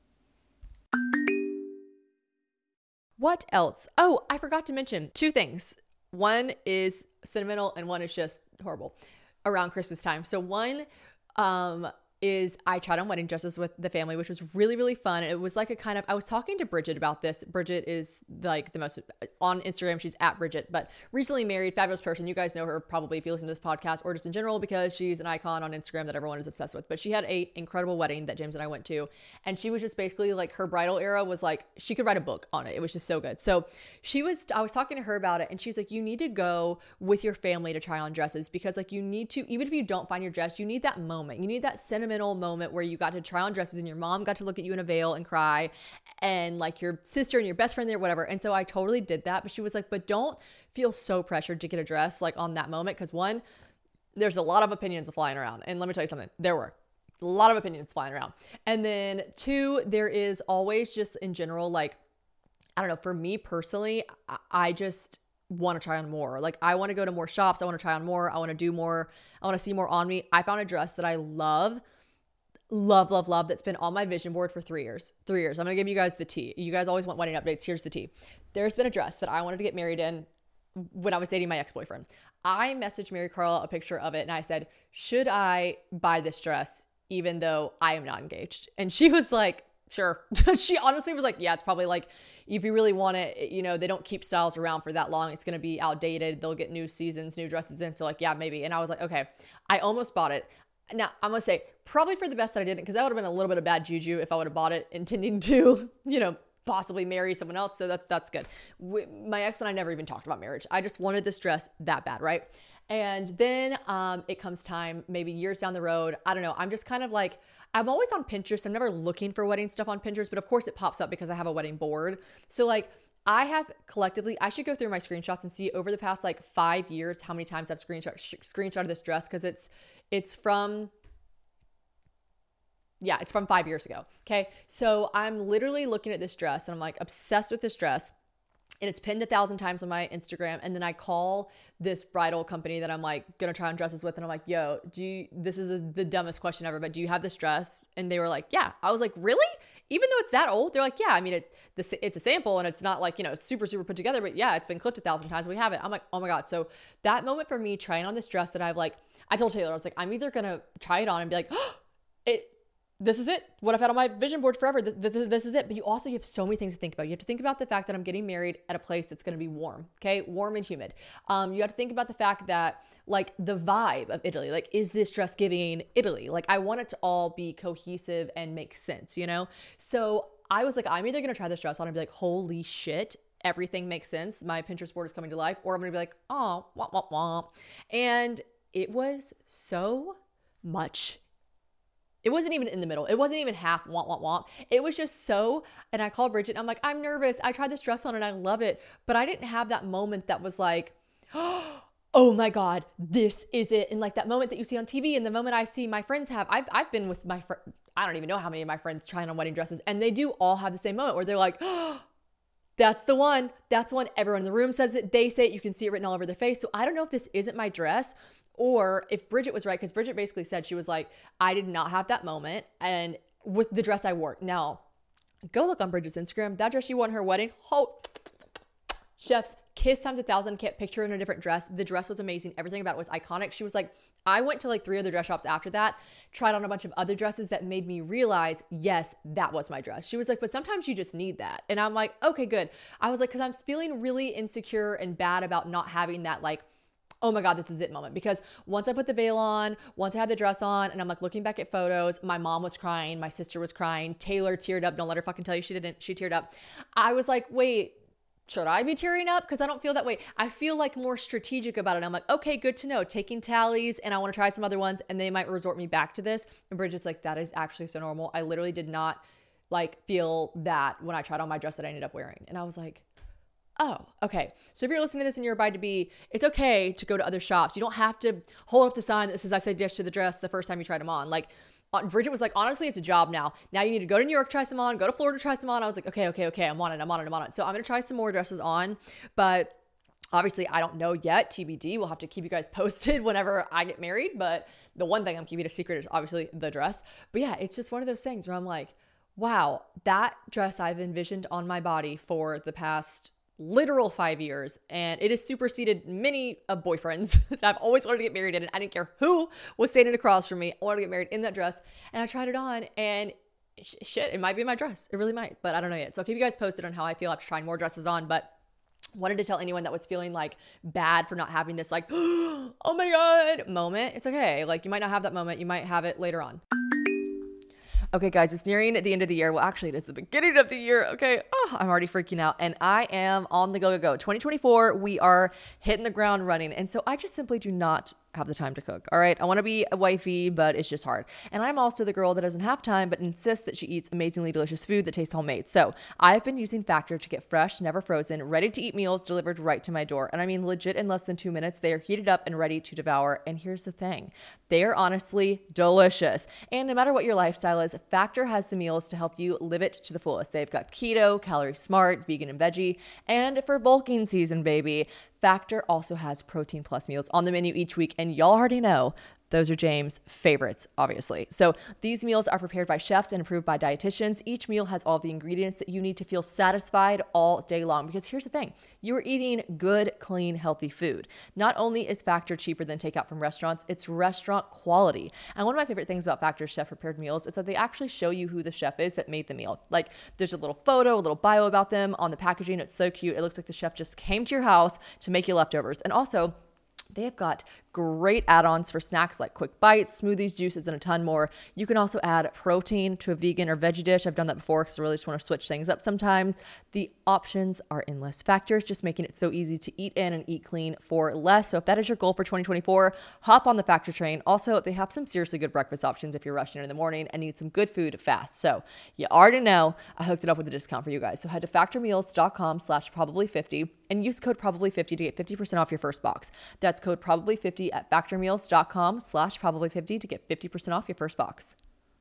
What else? Oh, I forgot to mention two things. One is sentimental and one is just horrible around Christmas time. So one, um, is I tried on wedding dresses with the family, which was really, really fun. It was like a kind of, I was talking to Bridget about this. Bridget is like the most, on Instagram, she's at Bridget, but recently married, fabulous person. You guys know her probably if you listen to this podcast or just in general, because she's an icon on Instagram that everyone is obsessed with. But she had a incredible wedding that James and I went to. And she was just basically like, her bridal era was like, she could write a book on it. It was just so good. So she was, I was talking to her about it, and she's like, you need to go with your family to try on dresses, because like you need to, even if you don't find your dress, you need that moment. You need that sentimental moment where you got to try on dresses and your mom got to look at you in a veil and cry, and like your sister and your best friend there, whatever. And so I totally did that. But she was like, but don't feel so pressured to get a dress like on that moment. Cause one, there's a lot of opinions flying around. And let me tell you something, there were a lot of opinions flying around. And then two, there is always just in general, like, I don't know, for me personally, I just want to try on more. Like I want to go to more shops. I want to try on more. I want to do more. I want to see more on me. I found a dress that I love. Love, love, love. That's been on my vision board for three years. Three years. I'm going to give you guys the tea. You guys always want wedding updates. Here's the tea. There's been a dress that I wanted to get married in when I was dating my ex-boyfriend. I messaged Mary Carla a picture of it and I said, should I buy this dress even though I am not engaged? And she was like, sure. She honestly was like, yeah, it's probably like, if you really want it, you know, they don't keep styles around for that long. It's going to be outdated. They'll get new seasons, new dresses in. So like, yeah, maybe. And I was like, okay, I almost bought it. Now, I'm going to say probably for the best that I didn't, because that would have been a little bit of bad juju if I would have bought it intending to, you know, possibly marry someone else. So that, that's good. We, my ex and I never even talked about marriage. I just wanted this dress that bad, right? And then um, it comes time, maybe years down the road. I don't know. I'm just kind of like, I'm always on Pinterest. I'm never looking for wedding stuff on Pinterest, but of course it pops up because I have a wedding board. So like, I have collectively, I should go through my screenshots and see over the past like five years how many times I've screenshot sh- screenshotted this dress, because it's it's from yeah, it's from five years ago. Okay, so I'm literally looking at this dress and I'm like obsessed with this dress, and it's pinned a thousand times on my Instagram. And then I call this bridal company that I'm like gonna try on dresses with, and I'm like, yo, do you? This is the dumbest question ever, but do you have this dress? And they were like, yeah. I was like, really? Even though it's that old, they're like, yeah, I mean, it, this, it's a sample and it's not like, you know, super, super put together, but yeah, it's been clipped a thousand times. We have it. I'm like, oh my God. So that moment for me trying on this dress that I've like, I told Taylor, I was like, I'm either going to try it on and be like, oh, it, this is it. What I've had on my vision board forever. This, this, this is it. But you also, you have so many things to think about. You have to think about the fact that I'm getting married at a place that's going to be warm. Okay. Warm and humid. Um, you have to think about the fact that like the vibe of Italy, like, is this dress giving Italy? Like, I want it to all be cohesive and make sense, you know? So I was like, I'm either going to try this dress on and be like, holy shit, everything makes sense. My Pinterest board is coming to life. Or I'm going to be like, oh, wah, wah, wah. And it was so much. It wasn't even in the middle. It wasn't even half womp, womp, womp. It was just so, and I called Bridget and I'm like, I'm nervous. I tried this dress on and I love it. But I didn't have that moment that was like, oh my God, this is it. And like that moment that you see on T V and the moment I see my friends have, I've, I've been with my friend, I don't even know how many of my friends trying on wedding dresses, and they do all have the same moment where they're like, oh, that's the one. That's the one. Everyone in the room says it. They say it. You can see it written all over their face. So I don't know if this isn't my dress, or if Bridget was right, because Bridget basically said, she was like, I did not have that moment and with the dress I wore. Now, go look on Bridget's Instagram. That dress she wore on her wedding, oh, chef's kiss times a thousand. Can't picture her in a different dress. The dress was amazing. Everything about it was iconic. She was like, I went to like three other dress shops after that, tried on a bunch of other dresses that made me realize, yes, that was my dress. She was like, but sometimes you just need that. And I'm like, okay, good. I was like, because I'm feeling really insecure and bad about not having that like, oh my God, this is it moment. Because once I put the veil on, once I had the dress on, and I'm like looking back at photos, my mom was crying, my sister was crying, Taylor teared up. Don't let her fucking tell you she didn't. She teared up. I was like, wait, should I be tearing up? Because I don't feel that way. I feel like more strategic about it. I'm like, okay, good to know. Taking tallies, and I want to try some other ones, and they might resort me back to this. And Bridget's like, that is actually so normal. I literally did not like feel that when I tried on my dress that I ended up wearing. And I was like, oh, okay. So if you're listening to this and you're a bride to be, it's okay to go to other shops. You don't have to hold up the sign that says, I said yes to the dress the first time you tried them on. Like, Bridget was like, honestly, it's a job now. Now you need to go to New York, try some on, go to Florida, try some on. I was like, okay, okay, okay. I'm on it. I'm on it. I'm on it. So I'm going to try some more dresses on, but obviously I don't know yet. T B D. We'll have to keep you guys posted whenever I get married. But the one thing I'm keeping a secret is obviously the dress. But yeah, it's just one of those things where I'm like, wow, that dress I've envisioned on my body for the past literal five years. And it has superseded many of boyfriends that I've always wanted to get married in. And I didn't care who was standing across from me. I wanted to get married in that dress. And I tried it on, and sh- shit, it might be my dress. It really might, but I don't know yet. So I'll keep you guys posted on how I feel after trying more dresses on. But wanted to tell anyone that was feeling like bad for not having this like, oh my God moment. It's okay. Like, you might not have that moment. You might have it later on. Okay, guys, it's nearing the end of the year. Well, actually, it is the beginning of the year. Okay. Oh, I'm already freaking out. And I am on the go, go, go. twenty twenty-four, we are hitting the ground running. And so I just simply do not have the time to cook. All right. I want to be a wifey, but it's just hard. And I'm also the girl that doesn't have time, but insists that she eats amazingly delicious food that tastes homemade. So I've been using Factor to get fresh, never frozen, ready to eat meals delivered right to my door. And I mean, legit in less than two minutes, they are heated up and ready to devour. And here's the thing. They are honestly delicious. And no matter what your lifestyle is, Factor has the meals to help you live it to the fullest. They've got keto, calorie smart, vegan and veggie, and for bulking season, baby, Factor also has protein plus meals on the menu each week, and y'all already know those are James' favorites, obviously. So these meals are prepared by chefs and approved by dietitians. Each meal has all the ingredients that you need to feel satisfied all day long. Because here's the thing, you're eating good, clean, healthy food. Not only is Factor cheaper than takeout from restaurants, it's restaurant quality. And one of my favorite things about Factor's chef prepared meals is that they actually show you who the chef is that made the meal. Like, there's a little photo, a little bio about them on the packaging. It's so cute. It looks like the chef just came to your house to make you leftovers. And also, they have got great add-ons for snacks like quick bites, smoothies, juices, and a ton more. You can also add protein to a vegan or veggie dish. I've done that before because I really just want to switch things up sometimes. The options are endless. Factors just making it so easy to eat in and eat clean for less. So if that is your goal for twenty twenty-four, hop on the Factor train. Also, they have some seriously good breakfast options if you're rushing in the morning and need some good food fast. So you already know I hooked it up with a discount for you guys. So head to factormeals.com slash probably 50 and use code probably 50 to get fifty percent off your first box. That's code probably 50 at factormeals.com slash probably 50 to get fifty percent off your first box.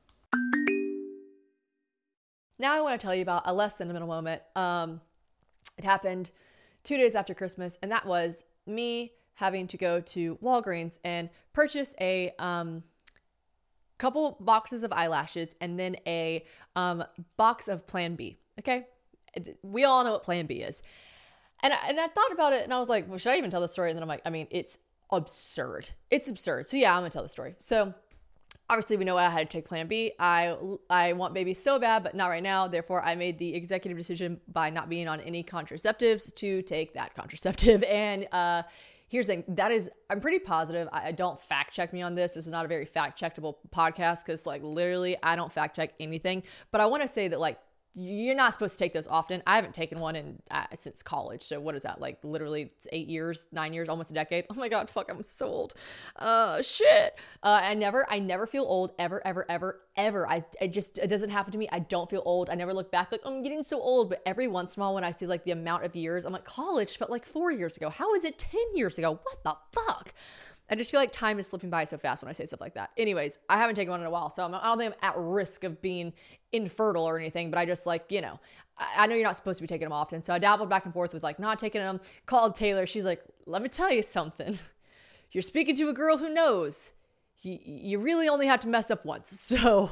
Now I want to tell you about a less sentimental moment. Um, it happened two days after Christmas, and that was me having to go to Walgreens and purchase a um, couple boxes of eyelashes and then a um, box of Plan B. Okay? We all know what Plan B is. And I, and I thought about it, and I was like, well, should I even tell the story? And then I'm like, I mean, it's absurd. It's absurd. So yeah, I'm gonna tell the story. So Obviously, we know I had to take Plan B. I I want babies so bad, but not right now. Therefore, I made the executive decision by not being on any contraceptives to take that contraceptive. And uh, here's the thing. That is, I'm pretty positive. I, I don't fact check me on this. This is not a very fact checkable podcast because like literally I don't fact check anything. But I want to say that like, you're not supposed to take those often. I haven't taken one in uh, since college. So what is that? Like literally it's eight years, nine years, almost a decade. Oh my God, fuck, I'm so old. Uh, shit. Uh, I never, I never feel old ever, ever, ever, ever. I, I just, it doesn't happen to me. I don't feel old. I never look back like, oh, I'm getting so old. But every once in a while when I see like the amount of years, I'm like, college felt like four years ago. How is it ten years ago? What the fuck? I just feel like time is slipping by so fast when I say stuff like that. Anyways, I haven't taken one in a while, so I'm, I don't think I'm at risk of being infertile or anything, but I just like, you know, I, I know you're not supposed to be taking them often, so I dabbled back and forth with like not taking them, called Taylor. She's like, let me tell you something. You're speaking to a girl who knows. You, you really only have to mess up once, so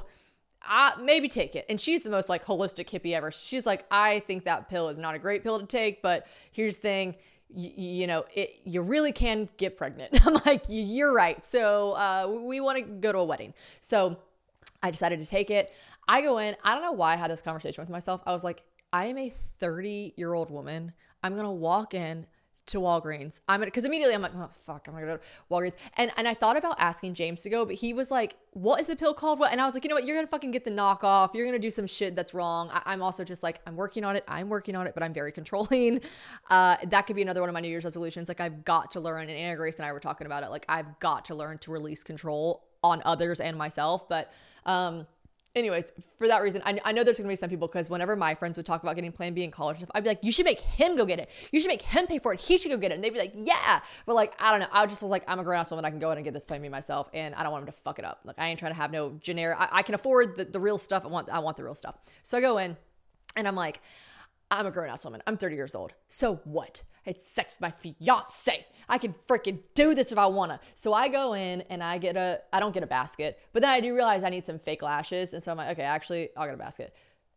I, maybe take it. And she's the most like holistic hippie ever. She's like, I think that pill is not a great pill to take, but here's the thing. You, you know, it, you really can get pregnant. I'm like, you're right. So uh, we want to go to a wedding. So I decided to take it. I go in. I don't know why I had this conversation with myself. I was like, I am a thirty-year-old woman. I'm going to walk in to Walgreens. I'm gonna, because immediately I'm like, oh, fuck, I'm going to go to Walgreens. And and I thought about asking James to go, but he was like, what is the pill called? What? And I was like, you know what? You're going to fucking get the knockoff. You're going to do some shit that's wrong. I, I'm also just like, I'm working on it. I'm working on it, but I'm very controlling. Uh, that could be another one of my New Year's resolutions. Like I've got to learn, and Anna Grace and I were talking about it. Like I've got to learn to release control on others and myself. But, um, anyways, for that reason, I, I know there's going to be some people, because whenever my friends would talk about getting Plan B in college stuff, I'd be like, you should make him go get it. You should make him pay for it. He should go get it. And they'd be like, yeah. But like, I don't know. I just was like, I'm a grown-ass woman. I can go in and get this Plan B myself. And I don't want him to fuck it up. Like I ain't trying to have no generic. I, I can afford the, the real stuff. I want, I want the real stuff. So I go in and I'm like, I'm a grown-ass woman. I'm thirty years old. So what? I had sex with my fiance. I can freaking do this if I want to. So I go in and I get a, I don't get a basket, but then I do realize I need some fake lashes. And so I'm like, okay, actually, I'll get a basket.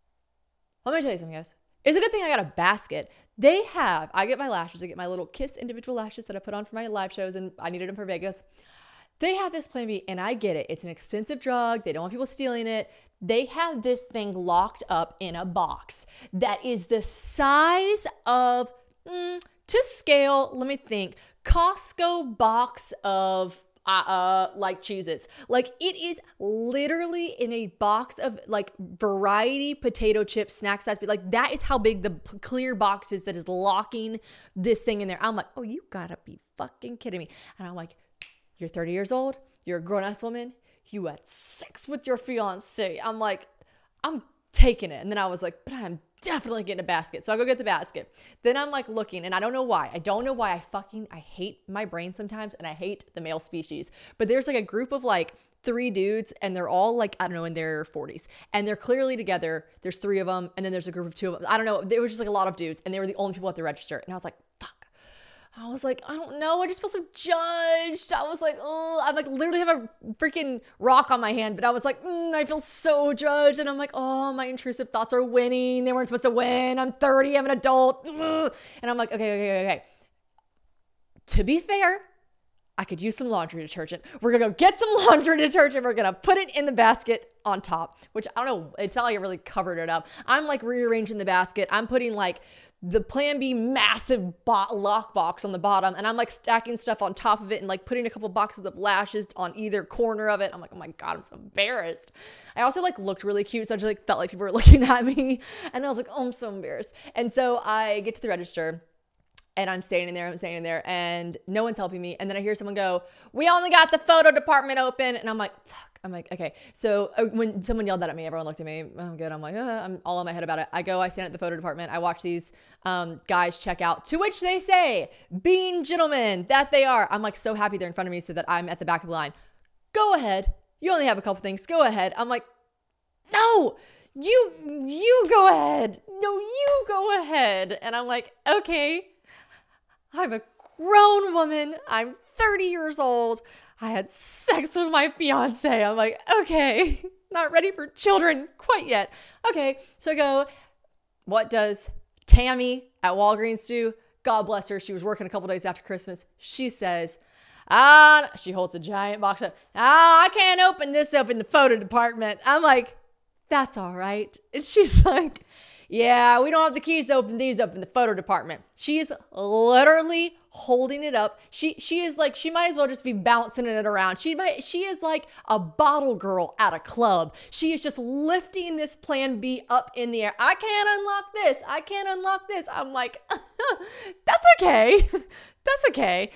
Let me tell you something, guys. It's a good thing I got a basket. They have, I get my lashes, I get my little Kiss individual lashes that I put on for my live shows, and I needed them for Vegas. They have this Plan B, and I get it. It's an expensive drug. They don't want people stealing it. They have this thing locked up in a box that is the size of, mm, to scale, let me think, Costco box of uh, uh like Cheez-Its. Like it is literally in a box of like variety potato chip snack size. But like that is how big the p- clear box is that is locking this thing in there. I'm like, oh, you gotta be fucking kidding me. And I'm like, you're thirty years old. You're a grown-ass woman. You had sex with your fiance. I'm like, I'm taking it. And then I was like, but I'm definitely getting a basket. So I go get the basket. Then I'm like looking, and I don't know why. I don't know why I fucking, I hate my brain sometimes, and I hate the male species. But there's like a group of like three dudes, and they're all like, I don't know, in their forties. And they're clearly together. There's three of them, and then there's a group of two of them. I don't know. There was just like a lot of dudes, and they were the only people at the register. And I was like, fuck. I was like, I don't know. I just feel so judged. I was like, oh, I like literally have a freaking rock on my hand, but I was like, mm, I feel so judged. And I'm like, oh, my intrusive thoughts are winning. They weren't supposed to win. I'm thirty. I'm an adult. Ugh. And I'm like, okay, okay, okay, okay. To be fair, I could use some laundry detergent. We're going to go get some laundry detergent. We're going to put it in the basket on top, which I don't know. It's not like it really covered it up. I'm like rearranging the basket. I'm putting like the Plan B massive bo- lock box on the bottom, and I'm like stacking stuff on top of it and like putting a couple boxes of lashes on either corner of it. I'm like, oh my God, I'm so embarrassed. I also like looked really cute, so I just like felt like people were looking at me, and I was like, oh, I'm so embarrassed. And so I get to the register, and I'm standing there, I'm standing there, and no one's helping me. And then I hear someone go, we only got the photo department open. And I'm like, fuck. I'm like, okay. So uh, when someone yelled that at me, everyone looked at me. I'm good. I'm like, uh, I'm all in my head about it. I go, I stand at the photo department. I watch these um, guys check out, to which they say, being gentlemen that they are. I'm like so happy they're in front of me so that I'm at the back of the line. Go ahead. You only have a couple things. Go ahead. I'm like, no, you, you go ahead. No, you go ahead. And I'm like, okay. I'm a grown woman. I'm thirty years old. I had sex with my fiance. I'm like, okay, not ready for children quite yet. Okay, so I go, what does Tammy at Walgreens do? God bless her. She was working a couple days after Christmas. She says, Ah, she holds a giant box up. Ah, I can't open this up in the photo department. I'm like, that's all right. And she's like, yeah, we don't have the keys to open these up in the photo department. She's literally holding it up. She she is like, she might as well just be bouncing it around. She might, she is like a bottle girl at a club. She is just lifting this Plan B up in the air. I can't unlock this. I can't unlock this. I'm like, that's okay. That's okay.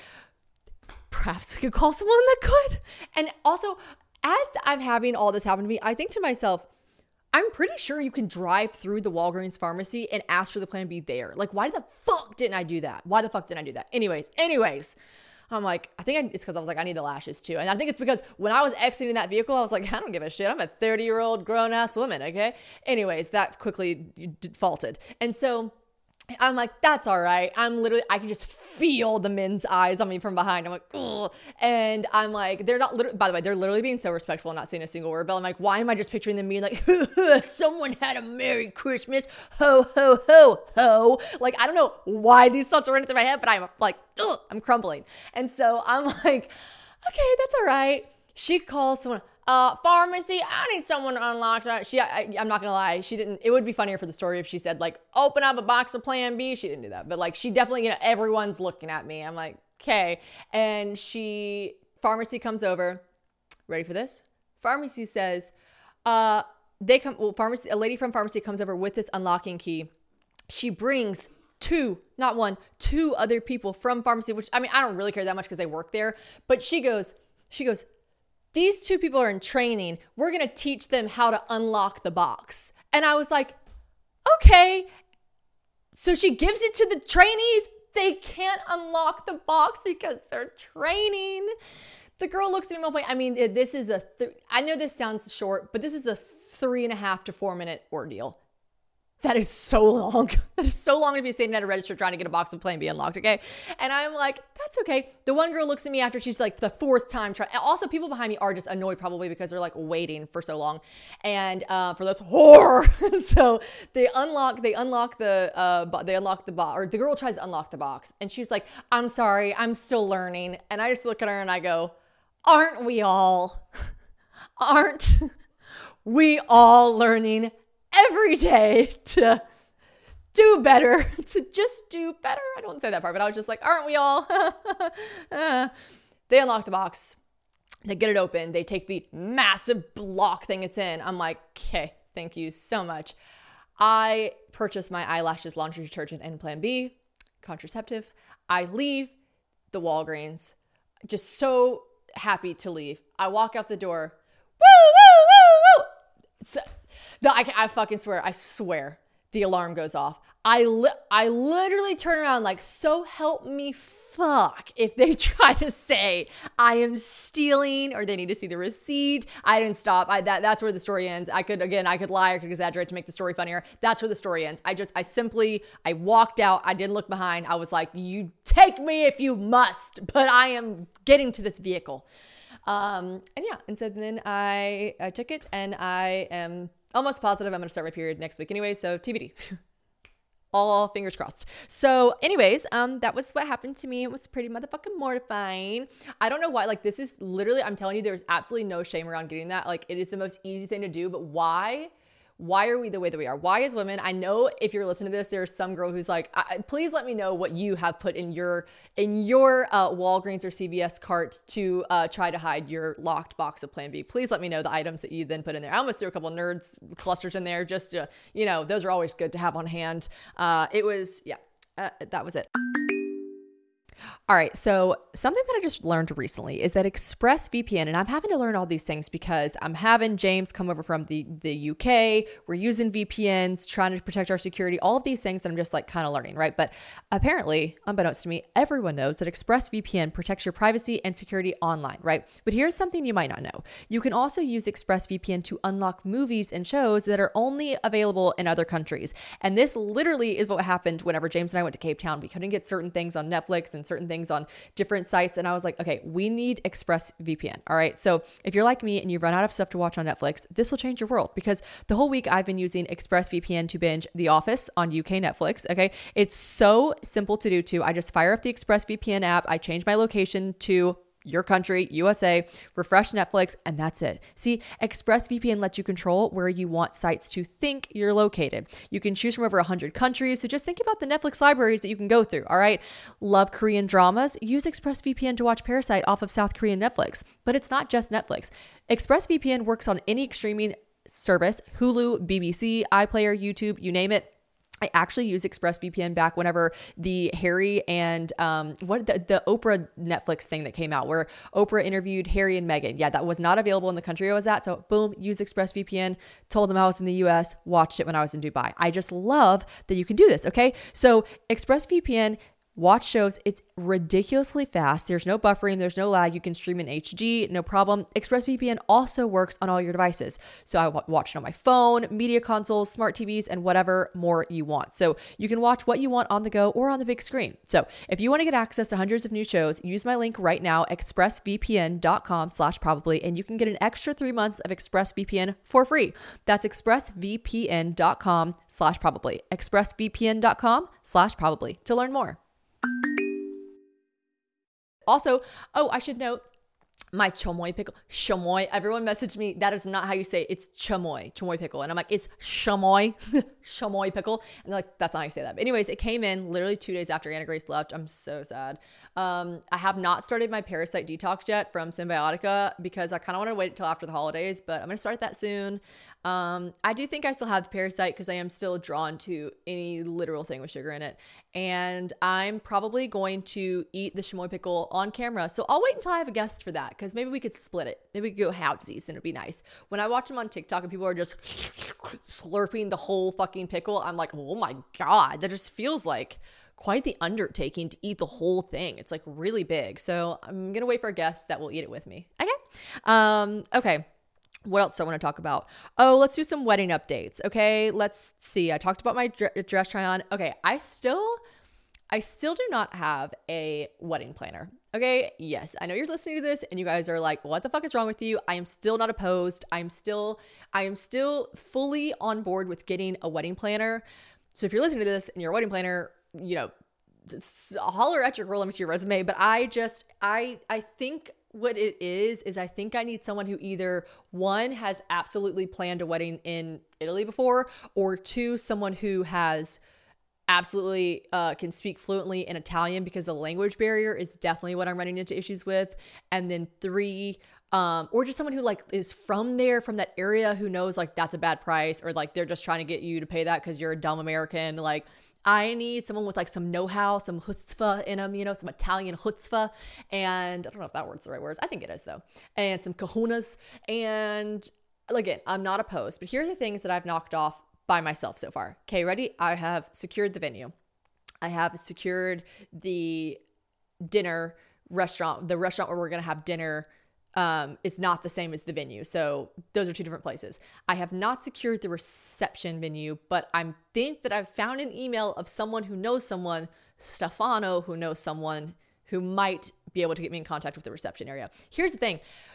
Perhaps we could call someone that could. And also, as I'm having all this happen to me, I think to myself, I'm pretty sure you can drive through the Walgreens pharmacy and ask for the Plan B there. Like, why the fuck didn't I do that? Why the fuck didn't I do that? Anyways, anyways, I'm like, I think I, it's because I was like, I need the lashes too. And I think it's because when I was exiting that vehicle, I was like, I don't give a shit. I'm a thirty year old grown ass woman. Okay. Anyways, that quickly defaulted. And so I'm like, that's all right. I'm literally, I can just feel the men's eyes on me from behind. I'm like, ugh. And I'm like, they're not literally, by the way, they're literally being so respectful and not saying a single word. But I'm like, why am I just picturing them being like, someone had a Merry Christmas, ho, ho, ho, ho. Like, I don't know why these thoughts are running through my head, but I'm like, ugh, I'm crumbling. And so I'm like, okay, that's all right. She calls someone, Uh, pharmacy, I need someone to unlock that. She, I, I'm not gonna lie, she didn't. It would be funnier for the story if she said like, open up a box of Plan B. She didn't do that, but like, she definitely, you know, everyone's looking at me. I'm like, okay. And she, pharmacy comes over. Ready for this? Pharmacy says, uh, they come. Well, pharmacy, a lady from pharmacy comes over with this unlocking key. She brings two, not one, two other people from pharmacy. Which I mean, I don't really care that much because they work there. But she goes, she goes. These two people are in training. We're going to teach them how to unlock the box. And I was like, okay. So she gives it to the trainees. They can't unlock the box because they're training. The girl looks at me at one point. I mean, this is a, th- I know this sounds short, but this is a three and a half to four minute ordeal. That is so long. That is so long to be standing at a register trying to get a box of Plan B unlocked, okay? And I'm like, that's okay. The one girl looks at me after she's like the fourth time trying. Also, people behind me are just annoyed probably because they're like waiting for so long. And uh, for this whore. So they unlock, they unlock the, uh, they unlock the box, or the girl tries to unlock the box. And she's like, I'm sorry, I'm still learning. And I just look at her and I go, aren't we all? Aren't we all learning every day to do better, to just do better? I don't say that part, but I was just like, aren't we all? uh, they unlock the box. They get it open. They take the massive block thing it's in. I'm like, okay, thank you so much. I purchased my eyelashes, laundry detergent, and Plan B, contraceptive. I leave the Walgreens, just so happy to leave. I walk out the door. Woo, woo, woo, woo. So, No, I, I fucking swear, I swear, the alarm goes off. I, li- I literally turn around like, so help me fuck if they try to say I am stealing or they need to see the receipt. I didn't stop. I that That's where the story ends. I could, again, I could lie, I could exaggerate to make the story funnier. That's where the story ends. I just, I simply, I walked out. I didn't look behind. I was like, you take me if you must, but I am getting to this vehicle. Um, and yeah, and so then I, I took it and I am almost positive I'm going to start my period next week anyway. So T B D. All fingers crossed. So anyways, um, that was what happened to me. It was pretty motherfucking mortifying. I don't know why. Like, this is literally, I'm telling you, there's absolutely no shame around getting that. Like, it is the most easy thing to do. But why? Why are we the way that we are? Why as women? I know if you're listening to this, there's some girl who's like, I, please let me know what you have put in your in your uh, Walgreens or C V S cart to uh, try to hide your locked box of Plan B. Please let me know the items that you then put in there. I almost threw a couple of nerds clusters in there just to, you know, those are always good to have on hand. Uh, it was, yeah, uh, that was it. All right, so something that I just learned recently is that ExpressVPN, and I'm having to learn all these things because I'm having James come over from the, the U K. We're using V P Ns, trying to protect our security, all of these things that I'm just like kind of learning, right? But apparently, unbeknownst to me, everyone knows that ExpressVPN protects your privacy and security online, right? But here's something you might not know. You can also use ExpressVPN to unlock movies and shows that are only available in other countries. And this literally is what happened whenever James and I went to Cape Town. We couldn't get certain things on Netflix and certain things on different sites. And I was like, okay, we need ExpressVPN. All right. So if you're like me and you run out of stuff to watch on Netflix, this will change your world, because the whole week I've been using ExpressVPN to binge The Office on U K Netflix. Okay. It's so simple to do too. I just fire up the ExpressVPN app. I change my location to your country, U S A, refresh Netflix, and that's it. See, ExpressVPN lets you control where you want sites to think you're located. You can choose from over one hundred countries, so just think about the Netflix libraries that you can go through, all right? Love Korean dramas? Use ExpressVPN to watch Parasite off of South Korean Netflix. But it's not just Netflix. ExpressVPN works on any streaming service, Hulu, B B C, iPlayer, YouTube, you name it. I actually used ExpressVPN back whenever the Harry and um, what the, the Oprah Netflix thing that came out where Oprah interviewed Harry and Meghan. Yeah, that was not available in the country I was at. So boom, use ExpressVPN, told them I was in the U S, watched it when I was in Dubai. I just love that you can do this. Okay. So ExpressVPN, watch shows. It's ridiculously fast. There's no buffering. There's no lag. You can stream in H D, no problem. ExpressVPN also works on all your devices. So I watch it on my phone, media consoles, smart T Vs, and whatever more you want. So you can watch what you want on the go or on the big screen. So if you want to get access to hundreds of new shows, use my link right now, expressvpn.com slash probably, and you can get an extra three months of ExpressVPN for free. That's expressvpn.com slash probably. expressvpn.com slash probably to learn more. Also, oh, I should note my chamoy pickle, chamoy. Everyone messaged me. That is not how you say it. It's chamoy, chamoy pickle. And I'm like, it's chamoy, chamoy pickle. And they're like, that's not how you say that. But anyways, it came in literally two days after Anna Grace left. I'm so sad. Um, I have not started my parasite detox yet from Symbiotica because I kind of want to wait until after the holidays, but I'm going to start that soon. Um, I do think I still have the parasite because I am still drawn to any literal thing with sugar in it. And I'm probably going to eat the chamoy pickle on camera. So I'll wait until I have a guest for that because maybe we could split it. Maybe we could go halvesies and it'd be nice. When I watch them on TikTok and people are just slurping the whole fucking pickle, I'm like, oh my God, that just feels like quite the undertaking to eat the whole thing. It's like really big. So I'm going to wait for a guest that will eat it with me. Okay. Um, okay. What else do I want to talk about? Oh, let's do some wedding updates. Okay. Let's see. I talked about my dress try on. Okay. I still, I still do not have a wedding planner. Okay. Yes. I know you're listening to this and you guys are like, what the fuck is wrong with you? I am still not opposed. I'm still, I am still fully on board with getting a wedding planner. So if you're listening to this and you're a wedding planner, you know, holler at your girl, let me see your resume. But I just, I, I think what it is, is I think I need someone who either one has absolutely planned a wedding in Italy before, or two, someone who has absolutely uh, can speak fluently in Italian, because the language barrier is definitely what I'm running into issues with. And then three, um, or just someone who like is from there, from that area, who knows like that's a bad price, or like they're just trying to get you to pay that because you're a dumb American. Like, I need someone with like some know-how, some chutzpah in them, you know, some Italian chutzpah. And I don't know if that word's the right words. I think it is though. And some kahunas. And again, I'm not opposed, but here are the things that I've knocked off by myself so far. Okay, ready? I have secured the venue. I have secured the dinner restaurant, the restaurant where we're going to have dinner um, is not the same as the venue. So those are two different places. I have not secured the reception venue, but I think that I've found an email of someone who knows someone, Stefano, who knows someone who might be able to get me in contact with the reception area. Here's the thing.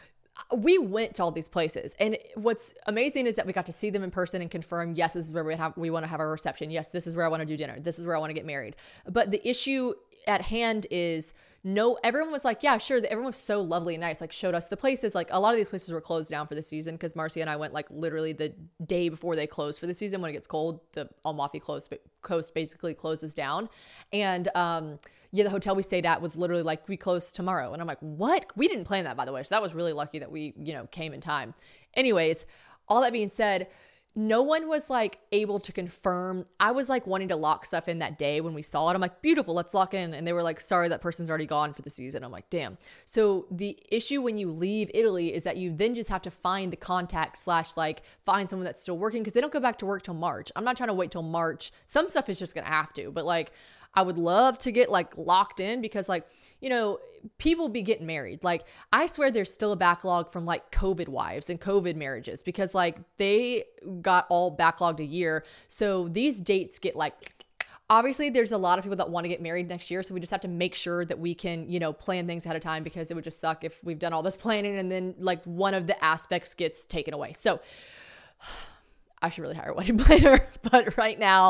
We went to all these places, and what's amazing is that we got to see them in person and confirm, yes, this is where we have, we want to have our reception. Yes, this is where I want to do dinner. This is where I want to get married. But the issue at hand is no, everyone was like, yeah, sure. Everyone was so lovely and nice, like showed us the places. Like a lot of these places were closed down for the season because Marcia and I went like literally the day before they closed for the season. When it gets cold, the Amalfi Coast basically closes down. And, um, yeah, the hotel we stayed at was literally like, we close tomorrow. And I'm like, what? We didn't plan that, by the way. So that was really lucky that we, you know, came in time. Anyways, all that being said, no one was like able to confirm. I was like wanting to lock stuff in that day when we saw it. I'm like, beautiful, let's lock in. And they were like, sorry, that person's already gone for the season. I'm like, damn. So the issue when you leave Italy is that you then just have to find the contact slash like find someone that's still working, because they don't go back to work till March. I'm not trying to wait till March. Some stuff is just going to have to, but like, I would love to get like locked in, because like, you know, people be getting married. Like, I swear there's still a backlog from like COVID wives and COVID marriages, because like they got all backlogged a year. So these dates get like, obviously there's a lot of people that want to get married next year. So we just have to make sure that we can, you know, plan things ahead of time, because it would just suck if we've done all this planning and then like one of the aspects gets taken away. So I should really hire a wedding planner, but right now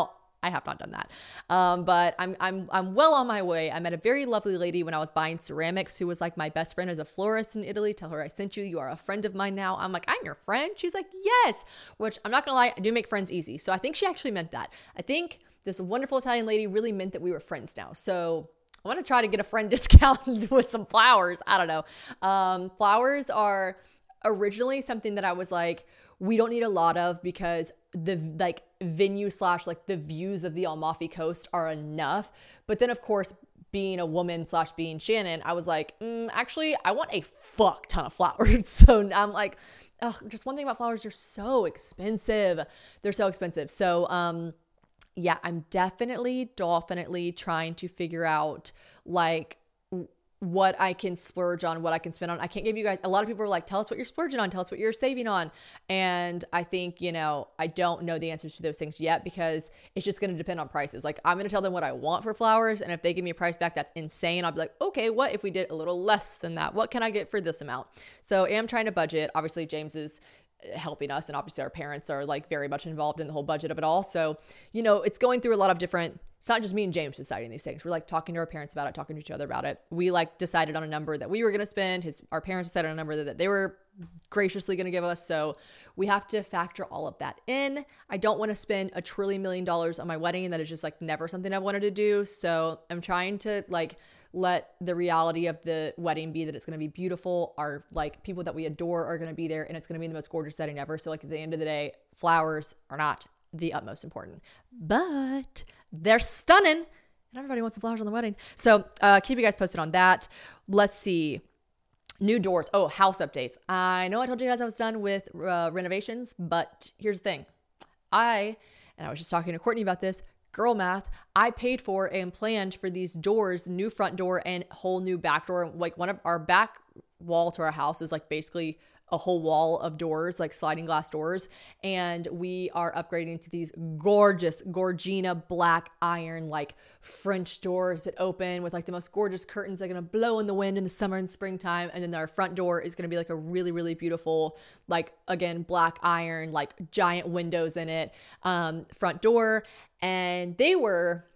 I have not done that. Um, but I'm, I'm, I'm well on my way. I met a very lovely lady when I was buying ceramics who was like my best friend as a florist in Italy. Tell her I sent you. You are a friend of mine now. I'm like, I'm your friend. She's like, yes, which I'm not going to lie. I do make friends easy. So I think she actually meant that. I think this wonderful Italian lady really meant that we were friends now. So I want to try to get a friend discount with some flowers. I don't know. Um, flowers are originally something that I was like, we don't need a lot of because the like venue slash like the views of the Amalfi Coast are enough. But then of course, being a woman slash being Shannon, I was like, mm, actually, I want a fuck ton of flowers. So I'm like, oh, just one thing about flowers, they're so expensive. They're so expensive. So, um, yeah, I'm definitely, definitely trying to figure out like what I can splurge on, what I can spend on. I can't give you guys, a lot of people are like, tell us what you're splurging on, tell us what you're saving on. And I think, you know, I don't know the answers to those things yet because it's just going to depend on prices. Like I'm going to tell them what I want for flowers. And if they give me a price back that's insane, I'll be like, okay, what if we did a little less than that? What can I get for this amount? So I am trying to budget. Obviously James is helping us. And obviously our parents are like very much involved in the whole budget of it all. So, you know, it's going through a lot of different, it's not just me and James deciding these things. We're like talking to our parents about it, talking to each other about it. We like decided on a number that we were going to spend. His, our parents decided on a number that they were graciously going to give us. So we have to factor all of that in. I don't want to spend a trillion million dollars on my wedding. That is just like never something I wanted to do. So I'm trying to like let the reality of the wedding be that it's going to be beautiful. Our like people that we adore are going to be there and it's going to be the most gorgeous setting ever. So like at the end of the day, flowers are not the utmost important, but they're stunning and everybody wants some flowers on the wedding. So uh, keep you guys posted on that. Let's see. New doors. Oh, house updates. I know I told you guys I was done with uh, renovations, but here's the thing. I, and I was just talking to Courtney about this, girl math, I paid for and planned for these doors, new front door and whole new back door. Like one of our back wall to our house is like basically a whole wall of doors, like sliding glass doors. And we are upgrading to these gorgeous Gorgina black iron, like French doors that open with like the most gorgeous curtains that are going to blow in the wind in the summer and springtime. And then our front door is going to be like a really, really beautiful, like again, black iron, like giant windows in it, um, front door. And they were,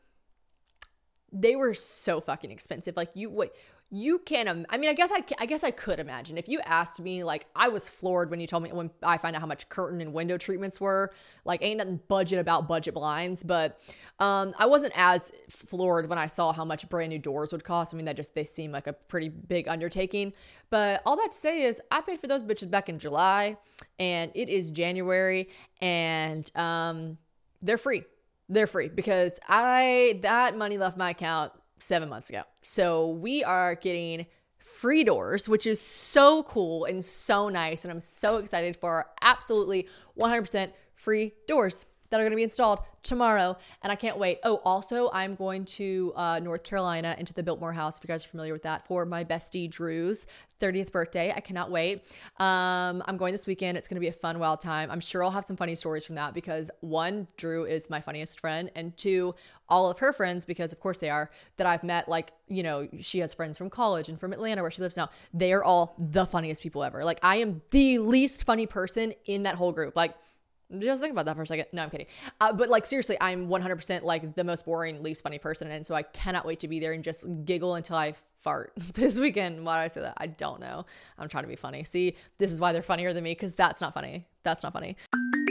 they were so fucking expensive. Like you, what, You can't, um, I mean, I guess I, I guess I could imagine if you asked me, like, I was floored when you told me, when I find out how much curtain and window treatments were, like, ain't nothing budget about budget blinds, but, um, I wasn't as floored when I saw how much brand new doors would cost. I mean, that just, they seem like a pretty big undertaking, but all that to say is I paid for those bitches back in July and it is January and, um, they're free. They're free because I, that money left my account seven months ago. So we are getting free doors, which is so cool and so nice. And I'm so excited for our absolutely one hundred percent free doors that are going to be installed tomorrow. And I can't wait. Oh, also I'm going to uh, North Carolina into the Biltmore house, if you guys are familiar with that, for my bestie Drew's thirtieth birthday. I cannot wait. Um, I'm going this weekend. It's going to be a fun, wild time. I'm sure I'll have some funny stories from that because one, Drew is my funniest friend, and two, all of her friends, because of course they are, that I've met, like, you know, she has friends from college and from Atlanta where she lives now. They are all the funniest people ever. Like I am the least funny person in that whole group. Like, just think about that for a second. No, I'm kidding. Uh, but like, seriously, I'm one hundred percent like the most boring, least funny person. And so I cannot wait to be there and just giggle until I fart this weekend. Why did I say that? I don't know. I'm trying to be funny. See, this is why they're funnier than me, because that's not funny. That's not funny.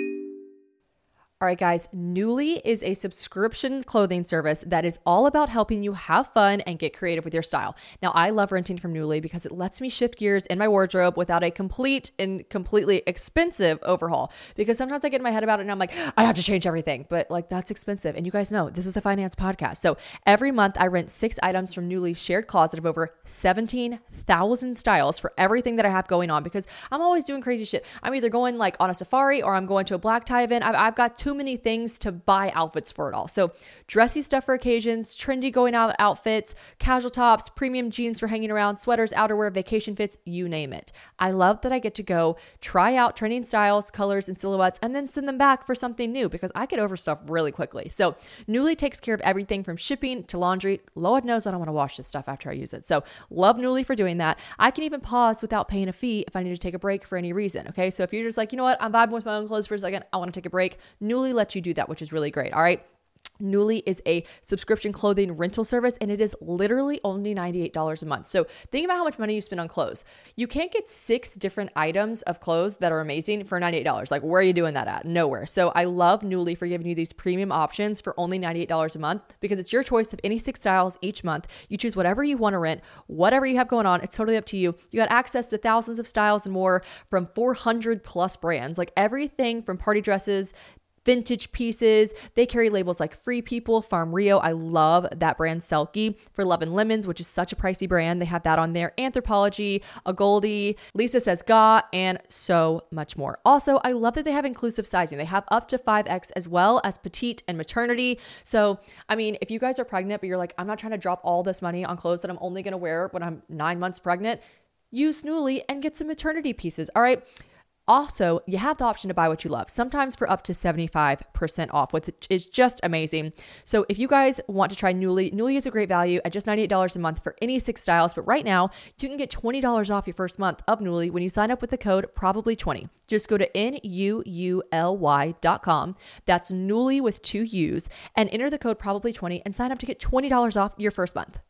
All right, guys, Nuuly is a subscription clothing service that is all about helping you have fun and get creative with your style. Now, I love renting from Nuuly because it lets me shift gears in my wardrobe without a complete and completely expensive overhaul. Because sometimes I get in my head about it and I'm like, I have to change everything. But like, that's expensive. And you guys know, this is a finance podcast. So every month I rent six items from Nuuly's shared closet of over seventeen thousand styles for everything that I have going on, because I'm always doing crazy shit. I'm either going like on a safari or I'm going to a black tie event. I've, I've got too many things to buy outfits for it all. So dressy stuff for occasions, trendy going out outfits, casual tops, premium jeans for hanging around, sweaters, outerwear, vacation fits, you name it. I love that I get to go try out trending styles, colors, and silhouettes, and then send them back for something new, because I get over stuff really quickly. So Nuuly takes care of everything from shipping to laundry. Lord knows I don't want to wash this stuff after I use it. So love Nuuly for doing that. I can even pause without paying a fee if I need to take a break for any reason. Okay. So if you're just like, you know what, I'm vibing with my own clothes for a second, I want to take a break, Nuuly lets you do that, which is really great. All right. Nuuly is a subscription clothing rental service, and it is literally only ninety-eight dollars a month. So think about how much money you spend on clothes. You can't get six different items of clothes that are amazing for ninety-eight dollars. Like, where are you doing that at? Nowhere. So I love Nuuly for giving you these premium options for only ninety-eight dollars a month, because it's your choice of any six styles each month. You choose whatever you want to rent, whatever you have going on. It's totally up to you. You got access to thousands of styles and more from four hundred plus brands, like everything from party dresses, vintage pieces. They carry labels like Free People, Farm Rio. I love that brand. Selkie for Love and Lemons, which is such a pricey brand. They have that on there. Anthropologie, A Goldie, Lisa Says Ga, and so much more. Also, I love that they have inclusive sizing. They have up to five X as well as petite and maternity. So, I mean, if you guys are pregnant, but you're like, I'm not trying to drop all this money on clothes that I'm only going to wear when I'm nine months pregnant, use Nuuly and get some maternity pieces. All right. Also, you have the option to buy what you love, sometimes for up to seventy-five percent off, which is just amazing. So if you guys want to try Nuuly, Nuuly is a great value at just ninety-eight dollars a month for any six styles. But right now, you can get twenty dollars off your first month of Nuuly when you sign up with the code probably twenty. Just go to N U U L Y dot com. That's Nuuly with two U's, and enter the code probably twenty and sign up to get twenty dollars off your first month.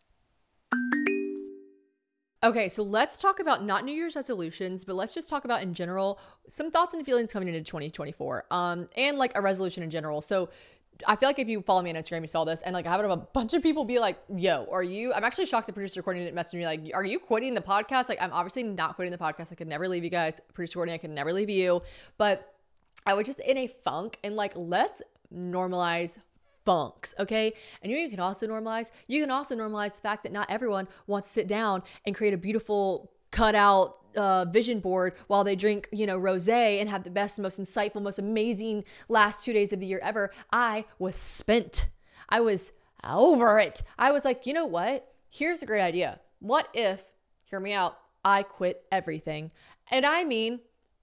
Okay, so let's talk about not New Year's resolutions, but let's just talk about in general some thoughts and feelings coming into twenty twenty-four, um, and like a resolution in general. So I feel like if you follow me on Instagram, you saw this, and like I have a bunch of people be like, "Yo, are you?" I'm actually shocked the producer recording didn't message me like, "Are you quitting the podcast?" Like, I'm obviously not quitting the podcast. I could never leave you guys. Producer recording, I could never leave you. But I was just in a funk, and like, let's normalize funks, okay? And you, you can also normalize, you can also normalize the fact that not everyone wants to sit down and create a beautiful cutout uh, vision board while they drink, you know, rosé and have the best, most insightful, most amazing last two days of the year ever. I was spent. I was over it. I was like, you know what? Here's a great idea. What if, hear me out, I quit everything? And I mean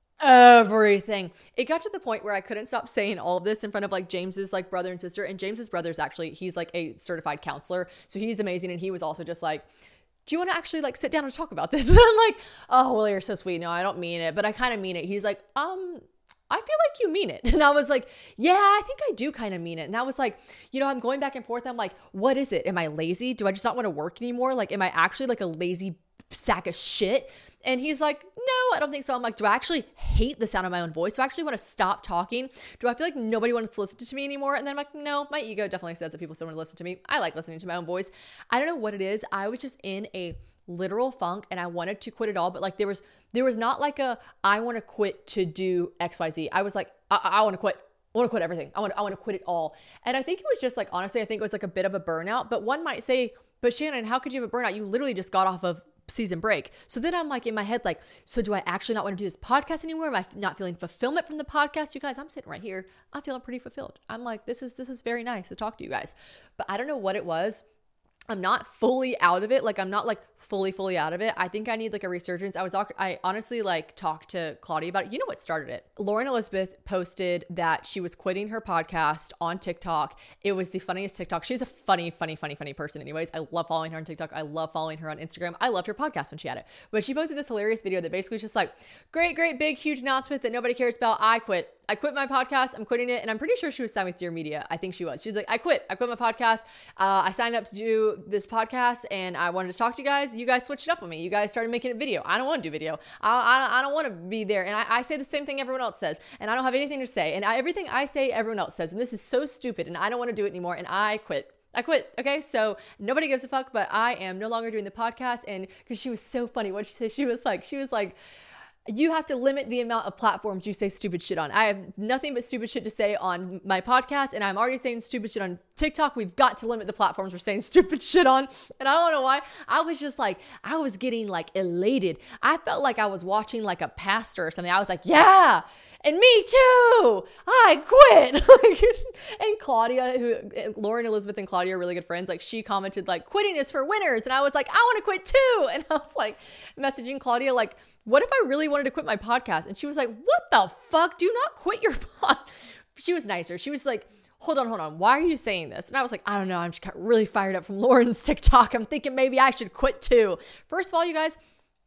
everything. It got to the point where I couldn't stop saying all of this in front of like James's like brother and sister. And James's brother is actually, he's like a certified counselor. So he's amazing. And he was also just like, do you want to actually like sit down and talk about this? And I'm like, oh, well, you're so sweet. No, I don't mean it, but I kind of mean it. He's like, um, I feel like you mean it. And I was like, yeah, I think I do kind of mean it. And I was like, you know, I'm going back and forth. I'm like, what is it? Am I lazy? Do I just not want to work anymore? Like, am I actually like a lazy sack of shit? And he's like, no, I don't think so. I'm like, do I actually hate the sound of my own voice? Do I actually want to stop talking? Do I feel like nobody wants to listen to me anymore? And then I'm like, no, my ego definitely says that people still want to listen to me. I like listening to my own voice. I don't know what it is. I was just in a literal funk and I wanted to quit it all. But like there was, there was not like a, I want to quit to do X, Y, Z. I was like, I, I want to quit. I want to quit everything. I want, I want to quit it all. And I think it was just like, honestly, I think it was like a bit of a burnout. But one might say, but Shannon, how could you have a burnout? You literally just got off of season break. So then I'm like in my head, like, so do I actually not want to do this podcast anymore? Am I not feeling fulfillment from the podcast? You guys, I'm sitting right here. I'm feeling pretty fulfilled. I'm like, this is, this is very nice to talk to you guys. But I don't know what it was. I'm not fully out of it. Like I'm not like fully, fully out of it. I think I need like a resurgence. I was, I honestly like talked to Claudia about it. You know what started it? Lauren Elizabeth posted that she was quitting her podcast on TikTok. It was the funniest TikTok. She's a funny, funny, funny, funny person anyways. I love following her on TikTok. I love following her on Instagram. I loved her podcast when she had it. But she posted this hilarious video that basically just like, great, great, big, huge announcement that nobody cares about. I quit. I quit my podcast. I'm quitting it. And I'm pretty sure she was signed with Dear Media. I think she was. She's like, I quit. I quit my podcast. Uh, I signed up to do this podcast and I wanted to talk to you guys. You guys switched it up on me. You guys started making a video. I don't want to do video. I, I, I don't want to be there. And I, I say the same thing everyone else says. And I don't have anything to say. And I, everything I say, everyone else says. And this is so stupid. And I don't want to do it anymore. And I quit. I quit. Okay. So nobody gives a fuck, but I am no longer doing the podcast. And because she was so funny. What she said, she was like, she was like, you have to limit the amount of platforms you say stupid shit on. I have nothing but stupid shit to say on my podcast, and I'm already saying stupid shit on TikTok. We've got to limit the platforms we're saying stupid shit on. And I don't know why. I was just like, I was getting like elated. I felt like I was watching like a pastor or something. I was like, yeah. And me too. I quit. And Claudia, who Lauren Elizabeth and Claudia are really good friends. Like she commented like, quitting is for winners. And I was like, I want to quit too. And I was like messaging Claudia like, what if I really wanted to quit my podcast? And she was like, what the fuck? Do not quit your pod. She was nicer. She was like, hold on, hold on. Why are you saying this? And I was like, I don't know. I'm just got really fired up from Lauren's TikTok. I'm thinking maybe I should quit too. First of all, you guys,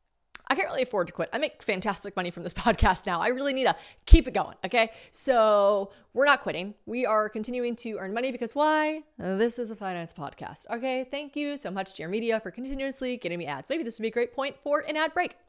I can't really afford to quit. I make fantastic money from this podcast now. I really need to keep it going. Okay. So we're not quitting. We are continuing to earn money because why? This is a finance podcast. Okay. Thank you so much, Dear Media, for continuously getting me ads. Maybe this would be a great point for an ad break.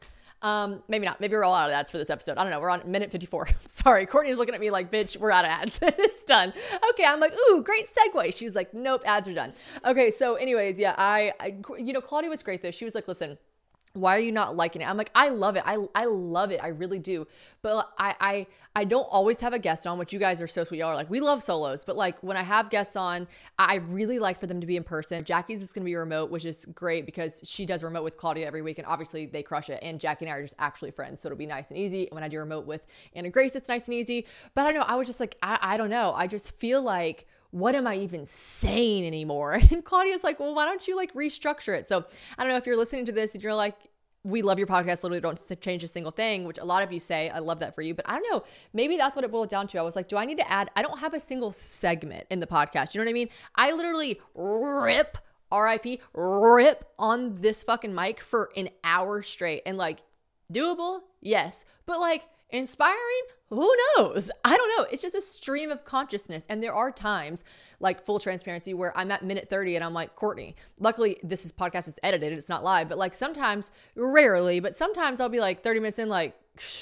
Um, maybe not. Maybe we're all out of ads for this episode. I don't know. We're on minute fifty-four. Sorry. Courtney's looking at me like, bitch, we're out of ads. It's done. Okay. I'm like, ooh, great segue. She's like, nope, ads are done. Okay. So anyways, yeah, I, I you know, Claudia was great though. She was like, listen, why are you not liking it? I'm like, I love it. I I love it. I really do. But I I I don't always have a guest on, which you guys are so sweet. Y'all are like, we love solos. But like when I have guests on, I really like for them to be in person. Jackie's is going to be remote, which is great because she does remote with Claudia every week. And obviously they crush it. And Jackie and I are just actually friends. So it'll be nice and easy. And when I do remote with Anna Grace, it's nice and easy. But I don't know. I was just like, I, I don't know. I just feel like, what am I even saying anymore? And Claudia's like, well, why don't you like restructure it? So I don't know if you're listening to this and you're like, we love your podcast, literally don't change a single thing, which a lot of you say, I love that for you. But I don't know, maybe that's what it boiled down to. I was like, do I need to add, I don't have a single segment in the podcast. You know what I mean? I literally rip, R I P, rip on this fucking mic for an hour straight. And like, doable? Yes. But like, inspiring? Who knows? I don't know. It's just a stream of consciousness. And there are times, like full transparency, where I'm at minute thirty and I'm like, Courtney, luckily this is podcast is edited. It's not live. But like sometimes, rarely, but sometimes I'll be like thirty minutes in, like,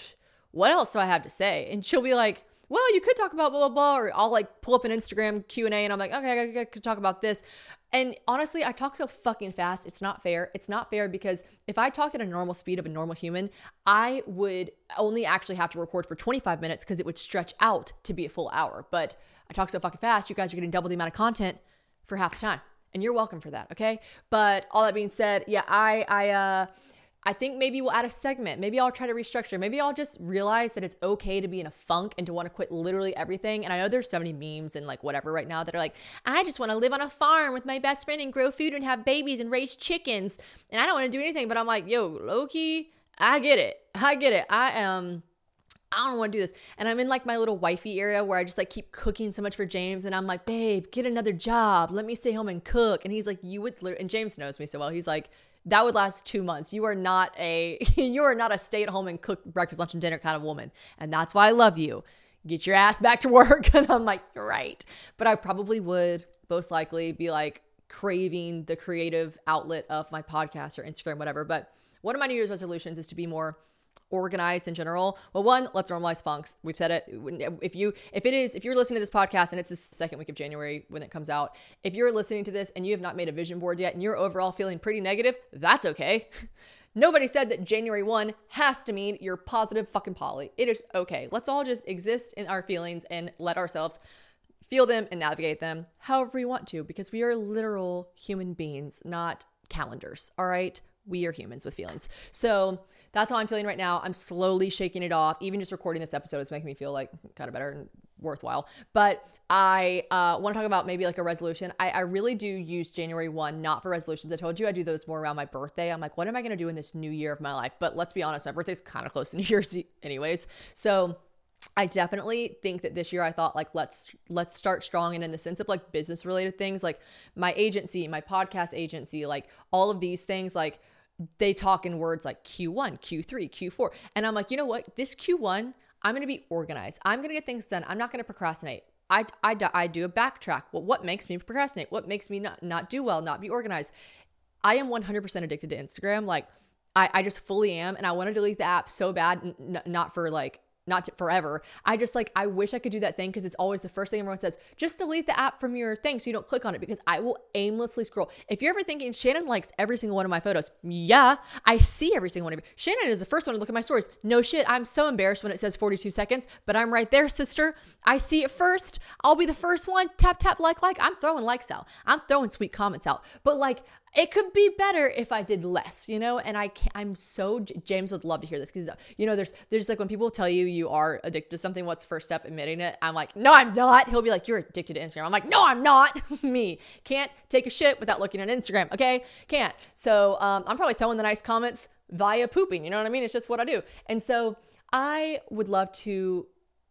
what else do I have to say? And she'll be like, well, you could talk about blah, blah, blah. Or I'll like pull up an Instagram Q and A and I'm like, okay, I could talk about this. And honestly, I talk so fucking fast. It's not fair. It's not fair because if I talked at a normal speed of a normal human, I would only actually have to record for twenty-five minutes because it would stretch out to be a full hour. But I talk so fucking fast, you guys are getting double the amount of content for half the time. And you're welcome for that, okay? But all that being said, yeah, I, I, uh, I think maybe we'll add a segment. Maybe I'll try to restructure. Maybe I'll just realize that it's okay to be in a funk and to want to quit literally everything. And I know there's so many memes and like whatever right now that are like, I just want to live on a farm with my best friend and grow food and have babies and raise chickens. And I don't want to do anything. But I'm like, yo, low-key, I get it. I get it. I am... I don't want to do this. And I'm in like my little wifey area where I just like keep cooking so much for James. And I'm like, babe, get another job. Let me stay home and cook. And he's like, you would, and James knows me so well. He's like, that would last two months. You are not a, you are not a stay at home and cook breakfast, lunch, and dinner kind of woman. And that's why I love you. Get your ass back to work. And I'm like, you're right. But I probably would most likely be like craving the creative outlet of my podcast or Instagram, whatever. But one of my New Year's resolutions is to be more organized in general. Well, one, let's normalize funks. We've said it. If you, if it is, if you're listening to this podcast and it's the second week of January when it comes out, if you're listening to this and you have not made a vision board yet and you're overall feeling pretty negative, that's okay. Nobody said that January first has to mean you're positive fucking Polly. It is okay. Let's all just exist in our feelings and let ourselves feel them and navigate them however we want to, because we are literal human beings, not calendars. All right. We are humans with feelings. So that's how I'm feeling right now. I'm slowly shaking it off. Even just recording this episode is making me feel like kind of better and worthwhile. But I uh, want to talk about maybe like a resolution. I, I really do use January first, not for resolutions. I told you I do those more around my birthday. I'm like, what am I going to do in this new year of my life? But let's be honest, my birthday's kind of close to New Year's anyways. So I definitely think that this year I thought like, let's, let's start strong. And in the sense of like business related things, like my agency, my podcast agency, like all of these things, like they talk in words like Q one, Q three, Q four. And I'm like, you know what? This Q one, I'm going to be organized. I'm going to get things done. I'm not going to procrastinate. I, I, I do a backtrack. Well, what makes me procrastinate? What makes me not, not do well, not be organized? I am one hundred percent addicted to Instagram. Like I, I just fully am. And I want to delete the app so bad, n- not for like, not to forever. I just like, I wish I could do that thing because it's always the first thing everyone says, just delete the app from your thing so you don't click on it, because I will aimlessly scroll. If you're ever thinking Shannon likes every single one of my photos, yeah, I see every single one of you. Shannon is the first one to look at my stories. No shit. I'm so embarrassed when it says forty-two seconds, but I'm right there, sister. I see it first. I'll be the first one. Tap, tap, like, like. I'm throwing likes out. I'm throwing sweet comments out. But like, it could be better if I did less, you know? And I can't, I'm so, James would love to hear this because, you know, there's, there's like when people tell you you are addicted to something, what's the first step? Admitting it. I'm like, no, I'm not. He'll be like, you're addicted to Instagram. I'm like, no, I'm not. Me. Can't take a shit without looking at Instagram. Okay. Can't. So um, I'm probably throwing the nice comments via pooping. You know what I mean? It's just what I do. And so I would love to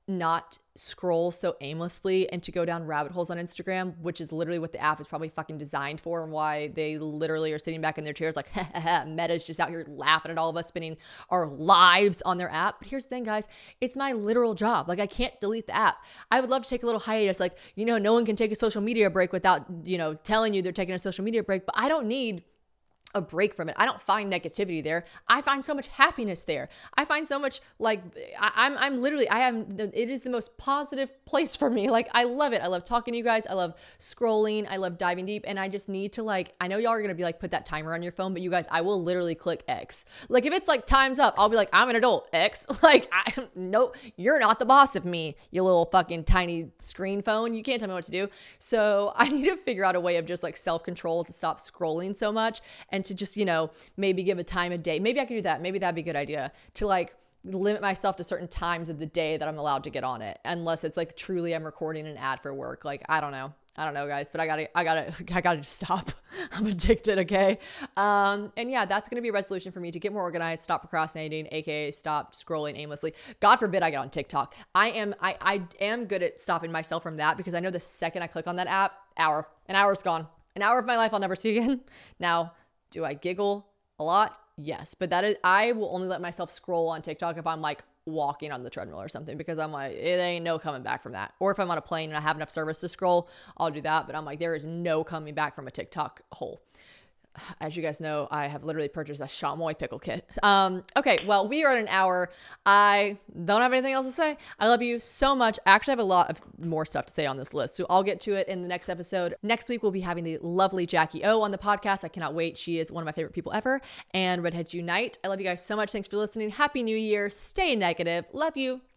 not scroll so aimlessly and to go down rabbit holes on Instagram, which is literally what the app is probably fucking designed for, and why they literally are sitting back in their chairs like, ha, ha, ha, Meta's just out here laughing at all of us spending our lives on their app. But here's the thing, guys, it's my literal job. Like, I can't delete the app. I would love to take a little hiatus. Like, you know, no one can take a social media break without, you know, telling you they're taking a social media break, but I don't need a break from it. I don't find negativity there. I find so much happiness there. I find so much like I, I'm I'm literally I am it is the most positive place for me. Like, I love it. I love talking to you guys. I love scrolling. I love diving deep. And I just need to, like, I know y'all are gonna be like, put that timer on your phone, but you guys, I will literally click X. Like, if it's like time's up, I'll be like, I'm an adult, X. Like, I no, you're not the boss of me, you little fucking tiny screen phone. You can't tell me what to do. So I need to figure out a way of just like self-control to stop scrolling so much, and to just, you know, maybe give a time a day. Maybe I could do that. Maybe that'd be a good idea, to like limit myself to certain times of the day that I'm allowed to get on it, unless it's like truly I'm recording an ad for work. Like, I don't know. I don't know, guys, but I gotta, I gotta, I gotta stop. I'm addicted. Okay. Um, and yeah, that's going to be a resolution for me to get more organized, stop procrastinating, A K A stop scrolling aimlessly. God forbid I get on TikTok. I am, I, I am good at stopping myself from that, because I know the second I click on that app, hour, an hour's gone. An hour of my life I'll never see again. Now, do I giggle a lot? Yes. But that is, I will only let myself scroll on TikTok if I'm like walking on the treadmill or something, because I'm like, it ain't no coming back from that. Or if I'm on a plane and I have enough service to scroll, I'll do that. But I'm like, there is no coming back from a TikTok hole. As you guys know, I have literally purchased a chamois pickle kit. Um, okay, well, we are at an hour. I don't have anything else to say. I love you so much. I actually have a lot of more stuff to say on this list, so I'll get to it in the next episode. Next week, we'll be having the lovely Jackie O on the podcast. I cannot wait. She is one of my favorite people ever. And Redheads Unite. I love you guys so much. Thanks for listening. Happy New Year. Stay negative. Love you.